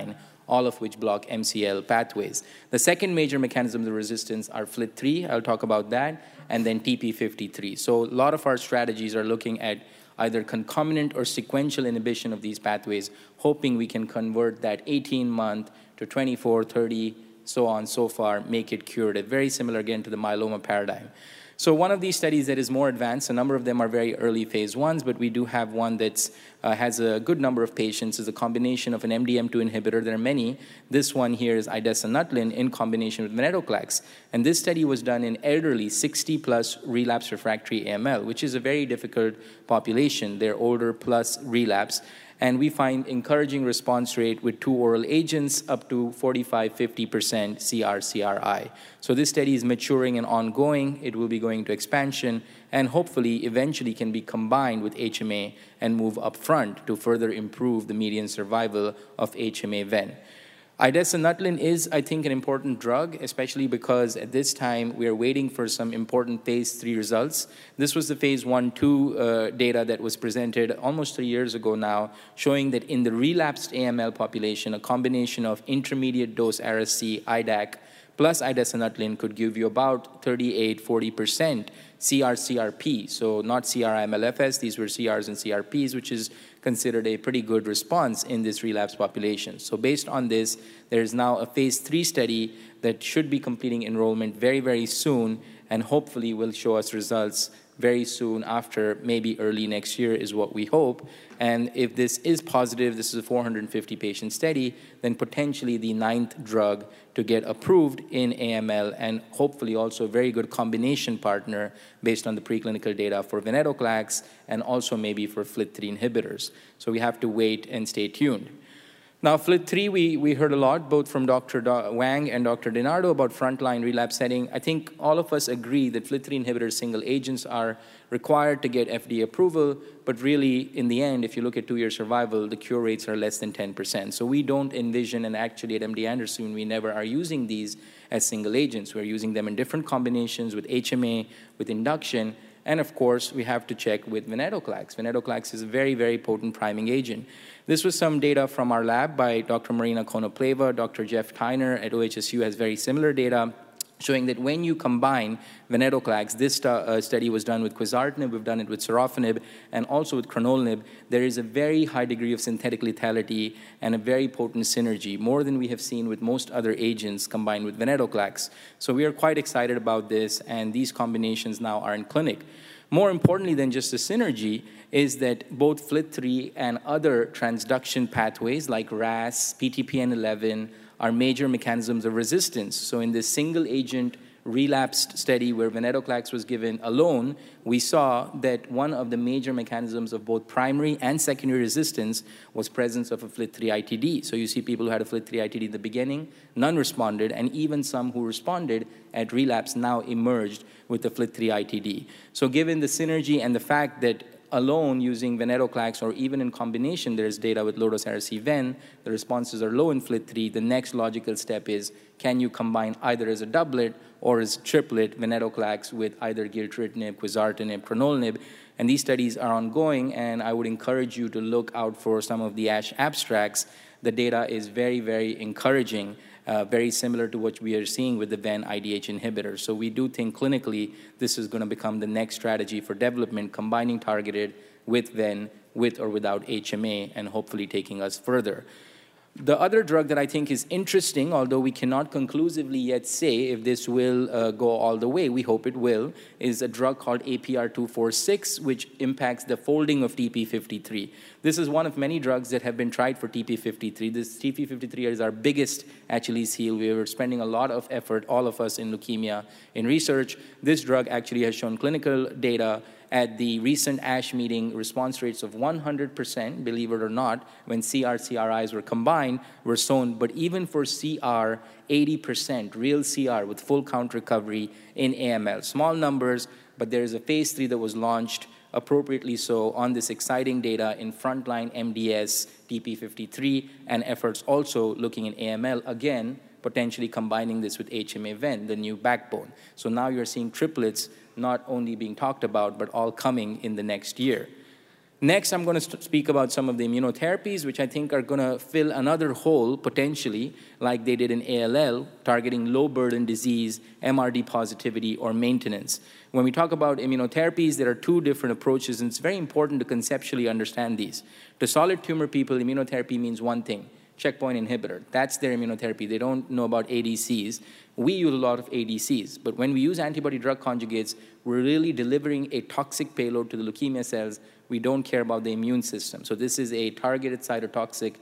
all of which block MCL pathways. The second major mechanism of resistance are FLT3, I'll talk about that, and then TP53. So a lot of our strategies are looking at either concomitant or sequential inhibition of these pathways, hoping we can convert that 18-month to 24, 30, so on, so far, make it curative. Very similar, again, to the myeloma paradigm. So one of these studies that is more advanced, a number of them are very early phase ones, but we do have one that has a good number of patients. It's a combination of an MDM2 inhibitor. There are many. This one here is Idesanutlin in combination with venetoclax. And this study was done in elderly 60-plus relapse refractory AML, which is a very difficult population. They're older plus relapse. And we find encouraging response rate with 2 oral agents up to 45-50% CR/CRi. So this study is maturing and ongoing. It will be going to expansion and hopefully eventually can be combined with HMA and move up front to further improve the median survival of HMA-VEN. Idesanutlin is, I think, an important drug, especially because at this time we are waiting for some important phase 3 results. This was the phase 1-2 data that was presented almost 3 years ago now, showing that in the relapsed AML population, a combination of intermediate dose Ara-C, IDAC, plus Idesanutlin could give you about 38-40% CR/CRP. So not CR/MLFS, these were CRs and CRPs, which is considered a pretty good response in this relapse population. So based on this, there is now a phase 3 study that should be completing enrollment very, very soon, and hopefully will show us results very soon after, maybe early next year is what we hope. And if this is positive, this is a 450-patient study, then potentially the 9th drug to get approved in AML, and hopefully also a very good combination partner based on the preclinical data for venetoclax and also maybe for FLT3 inhibitors. So we have to wait and stay tuned. Now, FLT3, we heard a lot, both from Dr. Wang and Dr. DiNardo about frontline relapse setting. I think all of us agree that FLT3 inhibitor single agents are required to get FDA approval, but really, in the end, if you look at 2-year survival, the cure rates are less than 10%. So we don't envision, and actually at MD Anderson, we never are using these as single agents. We're using them in different combinations with HMA, with induction, and of course, we have to check with venetoclax. Venetoclax is a very, very potent priming agent. This was some data from our lab by Dr. Marina Konopleva. Dr. Jeff Tyner at OHSU has very similar data showing that when you combine venetoclax, this study was done with quizartinib, we've done it with sorafenib, and also with crenolinib, there is a very high degree of synthetic lethality and a very potent synergy, more than we have seen with most other agents combined with venetoclax. So we are quite excited about this, and these combinations now are in clinic. More importantly than just the synergy is that both FLT3 and other transduction pathways like RAS, PTPN11 are major mechanisms of resistance. So in this single agent relapsed study where venetoclax was given alone, we saw that one of the major mechanisms of both primary and secondary resistance was presence of a FLT3 ITD. So you see people who had a FLT3 ITD in the beginning, none responded, and even some who responded at relapse now emerged with the FLT3 ITD. So given the synergy and the fact that alone using venetoclax or even in combination, there's data with low-dose Ara-C-Ven, the responses are low in FLT3, the next logical step is, can you combine either as a doublet or as a triplet venetoclax with either gilteritinib, quizartinib, crenolinib, and these studies are ongoing, and I would encourage you to look out for some of the ASH abstracts. The data is very, very encouraging, very similar to what we are seeing with the VEN IDH inhibitor. So we do think clinically this is going to become the next strategy for development, combining targeted with VEN, with or without HMA, and hopefully taking us further. The other drug that I think is interesting, although we cannot conclusively yet say if this will go all the way, we hope it will, is a drug called APR-246, which impacts the folding of TP53. This is one of many drugs that have been tried for TP53. This TP53 is our biggest Achilles heel. We were spending a lot of effort, all of us in leukemia, in research. This drug actually has shown clinical data at the recent ASH meeting, response rates of 100%, believe it or not, when CR/CRIs were combined, were shown. But even for CR, 80%, real CR with full count recovery in AML. Small numbers, but there is a phase 3 that was launched, appropriately so, on this exciting data in frontline MDS, TP53, and efforts also looking in AML, again, potentially combining this with HMA-VEN, the new backbone. So now you're seeing triplets not only being talked about, but all coming in the next year. Next, I'm going to speak about some of the immunotherapies, which I think are going to fill another hole, potentially, like they did in ALL, targeting low-burden disease, MRD positivity, or maintenance. When we talk about immunotherapies, there are two different approaches, and it's very important to conceptually understand these. To solid tumor people, immunotherapy means one thing: checkpoint inhibitor. That's their immunotherapy. They don't know about ADCs. We use a lot of ADCs, but when we use antibody-drug conjugates, we're really delivering a toxic payload to the leukemia cells. We don't care about the immune system. So this is a targeted cytotoxic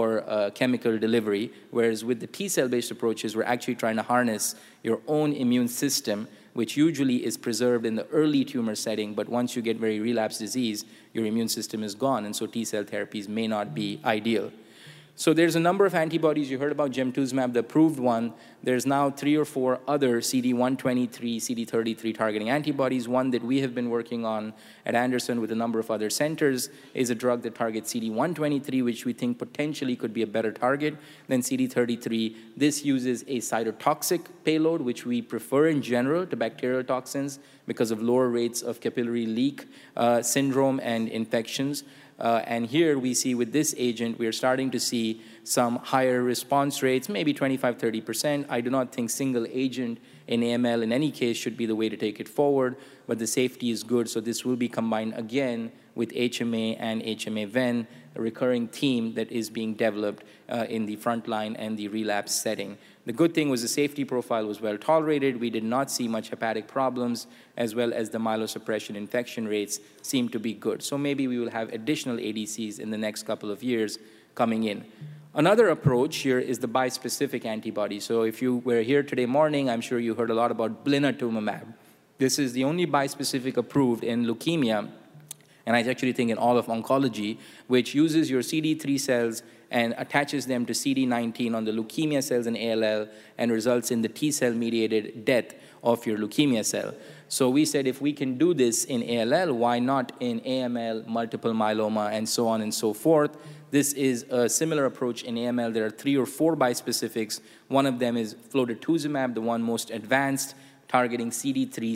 or chemical delivery, whereas with the T-cell-based approaches, we're actually trying to harness your own immune system, which usually is preserved in the early tumor setting, but once you get very relapsed disease, your immune system is gone, and so T-cell therapies may not be ideal. So there's a number of antibodies. You heard about gemtuzumab, the approved one. There's now 3 or 4 other CD123, CD33 targeting antibodies. One that we have been working on at Anderson with a number of other centers is a drug that targets CD123, which we think potentially could be a better target than CD33. This uses a cytotoxic payload, which we prefer in general to bacterial toxins because of lower rates of capillary leak syndrome and infections. And here we see with this agent, we are starting to see some higher response rates, maybe 25, 30%. I do not think single agent in AML in any case should be the way to take it forward, but the safety is good. So this will be combined again with HMA and HMA-VEN, a recurring theme that is being developed in the frontline and the relapse setting. The good thing was the safety profile was well tolerated. We did not see much hepatic problems, as well as the myelosuppression infection rates seem to be good. So maybe we will have additional ADCs in the next couple of years coming in. Another approach here is the bispecific antibody. So if you were here today morning, I'm sure you heard a lot about blinatumomab. This is the only bispecific approved in leukemia, and I actually think in all of oncology, which uses your CD3 cells and attaches them to CD19 on the leukemia cells in ALL and results in the T-cell mediated death of your leukemia cell. So we said if we can do this in ALL, why not in AML, multiple myeloma, and so on and so forth? This is a similar approach in AML. There are 3 or 4 bispecifics. One of them is flotetuzumab, the one most advanced, targeting CD3,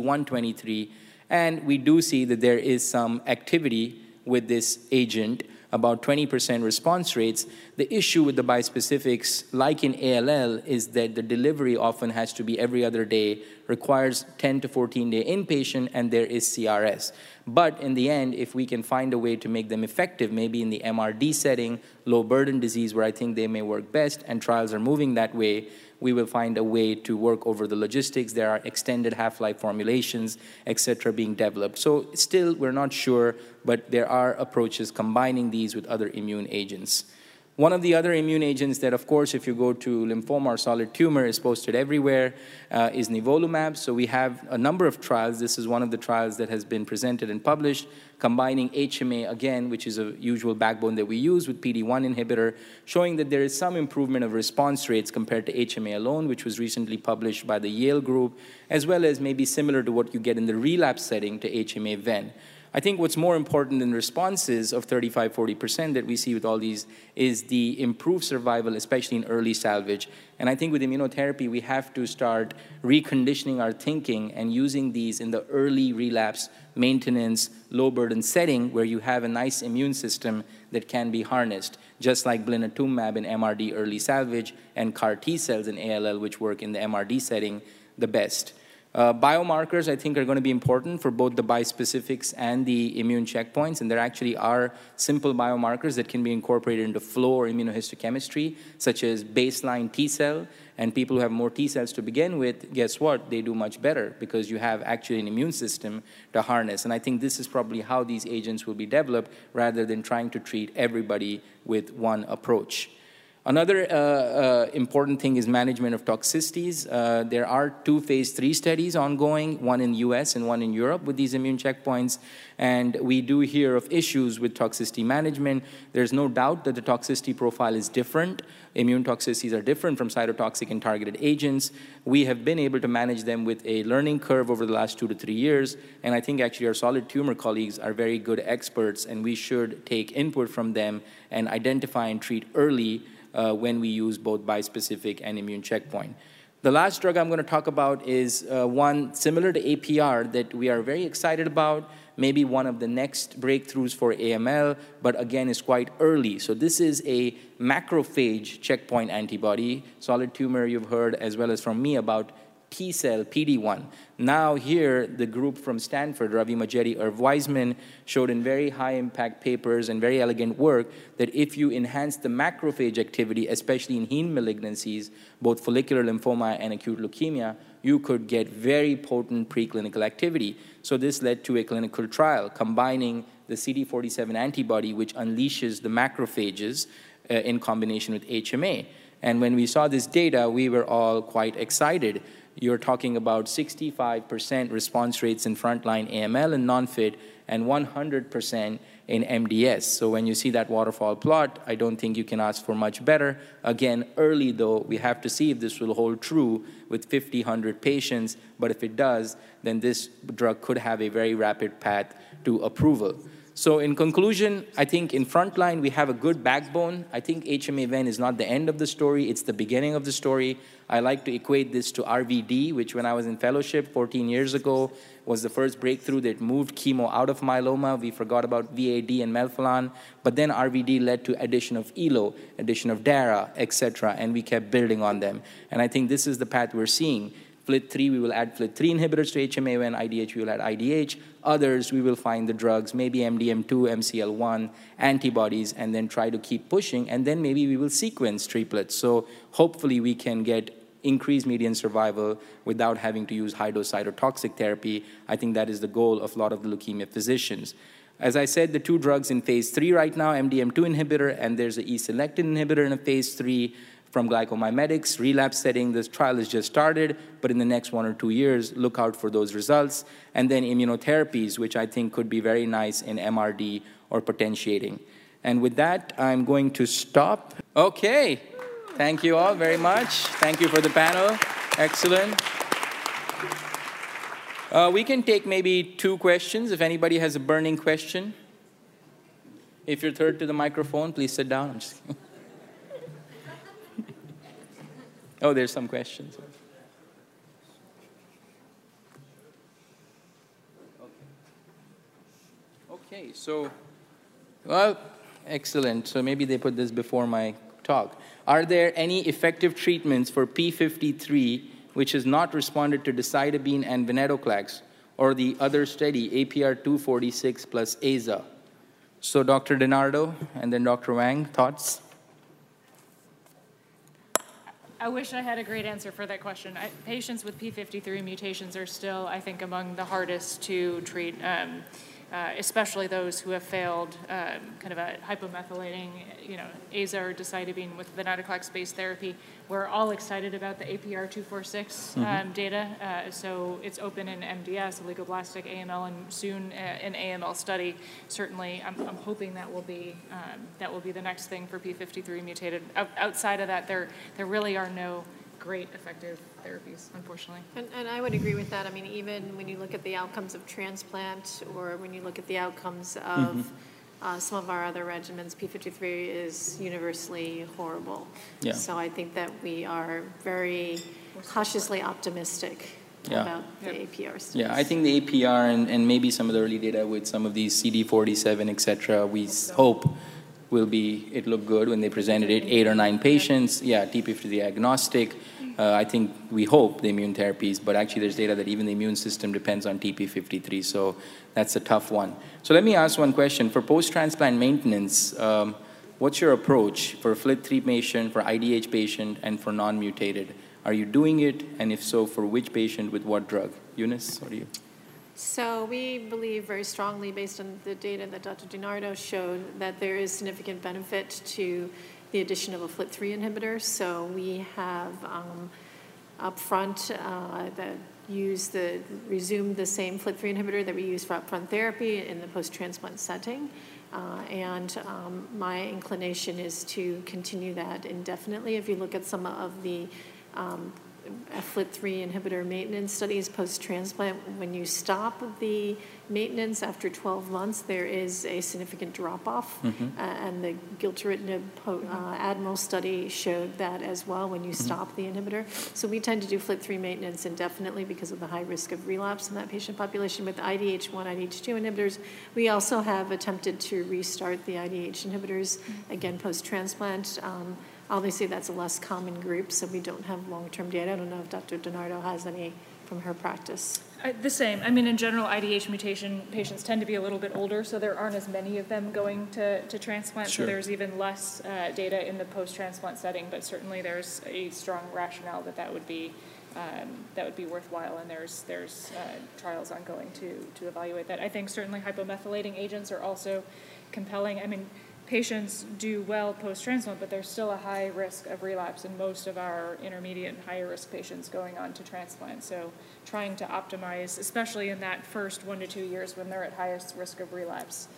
CD123. And we do see that there is some activity with this agent, about 20% response rates. The issue with the bispecifics, like in ALL, is that the delivery often has to be every other day, requires 10 to 14-day inpatient, and there is CRS. But in the end, if we can find a way to make them effective, maybe in the MRD setting, low-burden disease, where I think they may work best, and trials are moving that way, we will find a way to work over the logistics. There are extended half-life formulations, et cetera, being developed. So still, we're not sure, but there are approaches combining these with other immune agents. One of the other immune agents that, of course, if you go to lymphoma or solid tumor, is posted everywhere is nivolumab. So we have a number of trials. This is one of the trials that has been presented and published, combining HMA, again, which is a usual backbone that we use with PD-1 inhibitor, showing that there is some improvement of response rates compared to HMA alone, which was recently published by the Yale group, as well as maybe similar to what you get in the relapse setting to HMA-VEN. I think what's more important than responses of 35, 40% that we see with all these is the improved survival, especially in early salvage. And I think with immunotherapy, we have to start reconditioning our thinking and using these in the early relapse maintenance, low burden setting where you have a nice immune system that can be harnessed, just like blinatumomab in MRD early salvage and CAR T cells in ALL, which work in the MRD setting the best. Biomarkers, I think, are going to be important for both the bispecifics and the immune checkpoints, and there actually are simple biomarkers that can be incorporated into flow or immunohistochemistry, such as baseline T cell, and people who have more T cells to begin with, guess what? They do much better because you have actually an immune system to harness, and I think this is probably how these agents will be developed rather than trying to treat everybody with one approach. Another important thing is management of toxicities. There are 2 phase 3 studies ongoing, one in the US and one in Europe with these immune checkpoints. And we do hear of issues with toxicity management. There's no doubt that the toxicity profile is different. Immune toxicities are different from cytotoxic and targeted agents. We have been able to manage them with a learning curve over the last 2 to 3 years. And I think actually our solid tumor colleagues are very good experts, and we should take input from them and identify and treat early when we use both bispecific and immune checkpoint. The last drug I'm going to talk about is one similar to APR that we are very excited about, maybe one of the next breakthroughs for AML, but again is quite early. So this is a macrophage checkpoint antibody, solid tumor you've heard as well as from me about T-cell PD-1. Now here, the group from Stanford, Ravi Majety, Irv Weisman, showed in very high-impact papers and very elegant work that if you enhance the macrophage activity, especially in heme malignancies, both follicular lymphoma and acute leukemia, you could get very potent preclinical activity. So this led to a clinical trial combining the CD47 antibody, which unleashes the macrophages in combination with HMA. And when we saw this data, we were all quite excited. You're talking about 65% response rates in frontline AML and non-fit and 100% in MDS. So when you see that waterfall plot, I don't think you can ask for much better. Again, early though, we have to see if this will hold true with 50, 100 patients. But if it does, then this drug could have a very rapid path to approval. So in conclusion, I think in frontline, we have a good backbone. I think HMA-VEN is not the end of the story. It's the beginning of the story. I like to equate this to RVD, which when I was in fellowship 14 years ago, was the first breakthrough that moved chemo out of myeloma. We forgot about VAD and melphalan, but then RVD led to addition of ELO, addition of DARA, et cetera, and we kept building on them. And I think this is the path we're seeing. FLT3, we will add FLT3 inhibitors to HMA-VEN, IDH, we will add IDH. Others, we will find the drugs, maybe MDM2, MCL1, antibodies, and then try to keep pushing, and then maybe we will sequence triplets. So hopefully we can get increased median survival without having to use high-dose cytotoxic therapy. I think that is the goal of a lot of the leukemia physicians. As I said, the two drugs in phase 3 right now, MDM2 inhibitor, and there's an E-selectin inhibitor in a phase 3. From glycomimetics, relapse setting, this trial has just started, but in the next 1 or 2 years, look out for those results. And then immunotherapies, which I think could be very nice in MRD or potentiating. And with that, I'm going to stop. Okay, thank you all very much. Thank you for the panel, excellent. We can take maybe 2 questions if anybody has a burning question. If you're third to the microphone, please sit down. I'm just kidding. Oh, there's some questions. Okay, so, well, excellent. So maybe they put this before my talk. Are there any effective treatments for P53 which has not responded to decitabine and venetoclax or the other study, APR-246 plus AZA? So Dr. DiNardo and then Dr. Wang, thoughts? I wish I had a great answer for that question. Patients with P53 mutations are still, I think, among the hardest to treat, especially those who have failed kind of a hypomethylating, AZA or decitabine with venetoclax-based therapy. We're all excited about the APR-246 data. So it's open in MDS, oligoblastic AML, and soon an AML study. Certainly, I'm hoping that will be the next thing for P53 mutated. Outside of that, there really are no great effective therapies, unfortunately. And I would agree with that. I mean, even when you look at the outcomes of transplant or when you look at the outcomes of some of our other regimens, P53 is universally horrible. Yeah. So I think that we are very cautiously optimistic about the APR studies. Yeah, I think the APR and maybe some of the early data with some of these CD47, et cetera, we hope it looked good when they presented it, 8 or 9 patients. Yeah, TP53 agnostic. I think we hope the immune therapies, but actually there's data that even the immune system depends on TP53, so that's a tough one. So let me ask one question. For post-transplant maintenance, what's your approach for FLT3 patient, for IDH patient, and for non-mutated? Are you doing it, and if so, for which patient with what drug? Eunice, what do you? So we believe very strongly, based on the data that Dr. DiNardo showed, that there is significant benefit to the addition of a FLT3 inhibitor. So we have upfront resumed the same FLT3 inhibitor that we use for upfront therapy in the post-transplant setting. My inclination is to continue that indefinitely. If you look at some of the FLT3 inhibitor maintenance studies post-transplant. When you stop the maintenance after 12 months, there is a significant drop-off, and the gilteritinib ADMIRAL study showed that as well when you stop the inhibitor. So we tend to do FLT3 maintenance indefinitely because of the high risk of relapse in that patient population. With IDH1, IDH2 inhibitors, we also have attempted to restart the IDH inhibitors, again, post-transplant. Obviously, that's a less common group, so we don't have long-term data. I don't know if Dr. DiNardo has any from her practice. The same. I mean, in general, IDH mutation patients tend to be a little bit older, so there aren't as many of them going to transplant, Sure. so there's even less data in the post-transplant setting, but certainly there's a strong rationale that would be worthwhile, and there's trials ongoing to evaluate that. I think certainly hypomethylating agents are also compelling. I mean, patients do well post-transplant, but there's still a high risk of relapse in most of our intermediate and higher risk patients going on to transplant. So trying to optimize, especially in that first 1 to 2 years when they're at highest risk of relapse.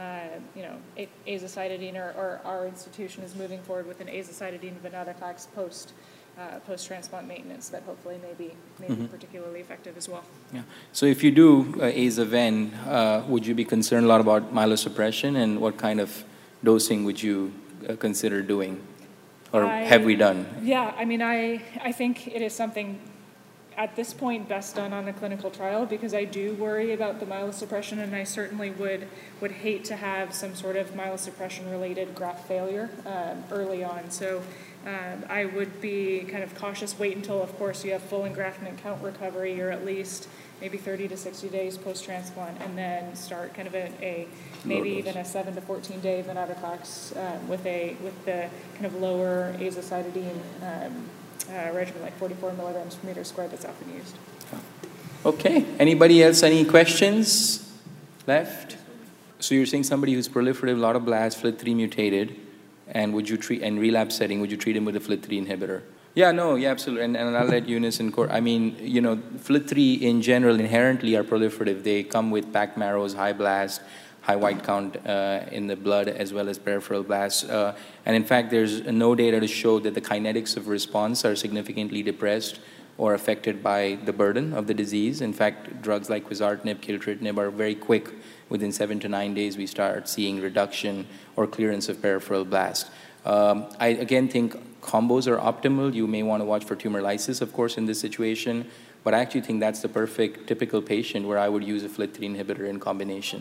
Azacitidine, or our institution is moving forward with an azacitidine venetoclax post-transplant maintenance that hopefully may be particularly effective as well. Yeah. So if you do Aza-Ven, would you be concerned a lot about myelosuppression, and what kind of dosing would you consider doing, or have we done? Yeah, I mean, I think it is something at this point best done on a clinical trial, because I do worry about the myelosuppression, and I certainly would hate to have some sort of myelosuppression-related graft failure early on. So I would be kind of cautious, wait until, of course, you have full engraftment count recovery, or at least maybe 30 to 60 days post-transplant, and then start kind of maybe even a 7 to 14 day venetoclax with the kind of lower azacitidine regimen, like 44 milligrams per meter squared, that's often used. Okay. Anybody else? Any questions left? So you're saying somebody who's proliferative, a lot of blasts, FLT3 mutated, and would you treat, in relapse setting, would you treat him with a FLT3 inhibitor? Yeah, no, yeah, absolutely. And I'll let Eunice and I mean, FLT3 in general inherently are proliferative. They come with packed marrows, high blast, high white count in the blood, as well as peripheral blasts. And in fact, there's no data to show that the kinetics of response are significantly depressed or affected by the burden of the disease. In fact, drugs like quizartinib, gilteritinib are very quick. Within 7 to 9 days, we start seeing reduction or clearance of peripheral blast. I again think combos are optimal. You may want to watch for tumor lysis, of course, in this situation, but I actually think that's the perfect typical patient where I would use a FLT3 inhibitor in combination.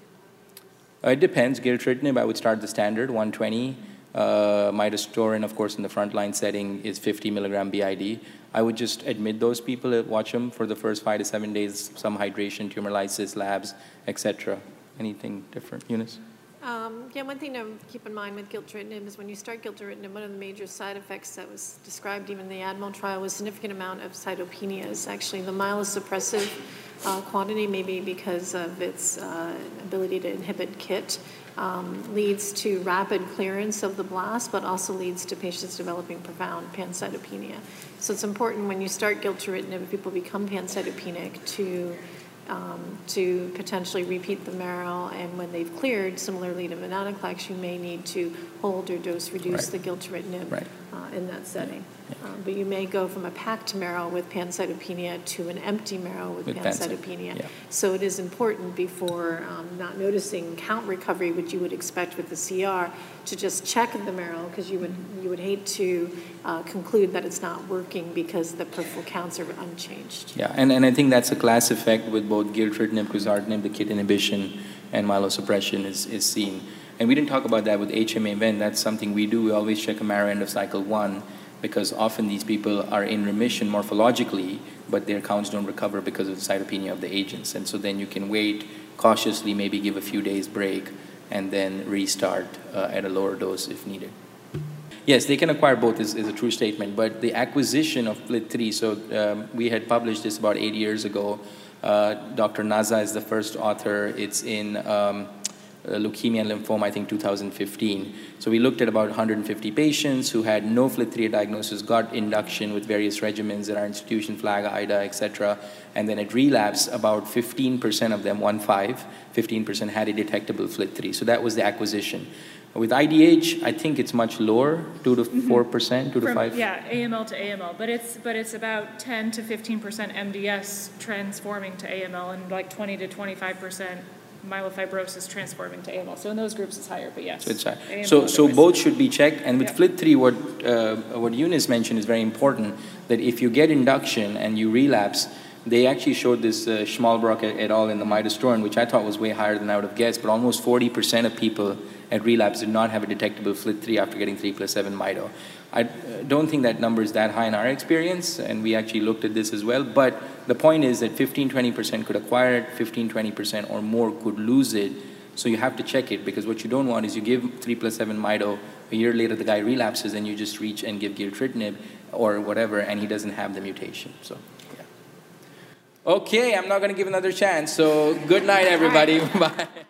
It depends. Gilteritinib, I would start the standard, 120. Midostaurin, of course, in the frontline setting is 50 milligram BID. I would just admit those people, watch them for the first 5 to 7 days, some hydration, tumor lysis, labs, etc. Anything different, Eunice? Yeah, one thing to keep in mind with gilteritinib is when you start gilteritinib, one of the major side effects that was described even in the ADMIRAL trial was significant amount of cytopenias. Actually, the myelosuppressive quantity, maybe because of its ability to inhibit KIT, leads to rapid clearance of the blast, but also leads to patients developing profound pancytopenia. So it's important when you start gilteritinib, if people become pancytopenic, to potentially repeat the marrow, and when they've cleared, similarly to venetoclax, you may need to hold or dose reduce the gilteritinib in that setting. But you may go from a packed marrow with pancytopenia to an empty marrow with pancytopenia. Yeah. So it is important before not noticing count recovery, which you would expect with the CR, to just check the marrow, because you would hate to conclude that it's not working because the peripheral counts are unchanged. Yeah, and I think that's a class effect with both gilteritinib, quizartinib, the KIT inhibition and myelosuppression is seen. And we didn't talk about that with HMA-VEN. That's something we do. We always check a marrow end of cycle 1, because often these people are in remission morphologically, but their counts don't recover because of the cytopenia of the agents. And so then you can wait cautiously, maybe give a few days break, and then restart at a lower dose if needed. Yes, they can acquire both is a true statement, but the acquisition of FLT3, so we had published this about 8 years ago. Dr. Naza is the first author. It's in leukemia and lymphoma, I think 2015. So we looked at about 150 patients who had no FLT3 diagnosis, got induction with various regimens at our institution, FLAG, IDA, etc. And then at relapse, about 15% of them, 15% had a detectable FLT3. So that was the acquisition. With IDH, I think it's much lower, 2 to 4%, 2 to 5. Yeah, AML to AML, but it's about 10 to 15% MDS transforming to AML, and like 20 to 25% myelofibrosis transforming to AML. So in those groups, it's higher, but yes. So it's higher. So both should be checked. And with FLT3, what Eunice mentioned is very important, that if you get induction and you relapse, they actually showed this Schmalbrock et al. In the midostaurin, which I thought was way higher than I would have guessed, but almost 40% of people at relapse did not have a detectable FLT3 after getting 3+7 mido. I don't think that number is that high in our experience, and we actually looked at this as well, but the point is that 15-20% could acquire it, 15-20% or more could lose it, so you have to check it, because what you don't want is you give 3+7 mido, a year later the guy relapses and you just reach and give gilteritinib or whatever, and he doesn't have the mutation. So, yeah. Okay, I'm not going to give another chance, so good night everybody. Bye.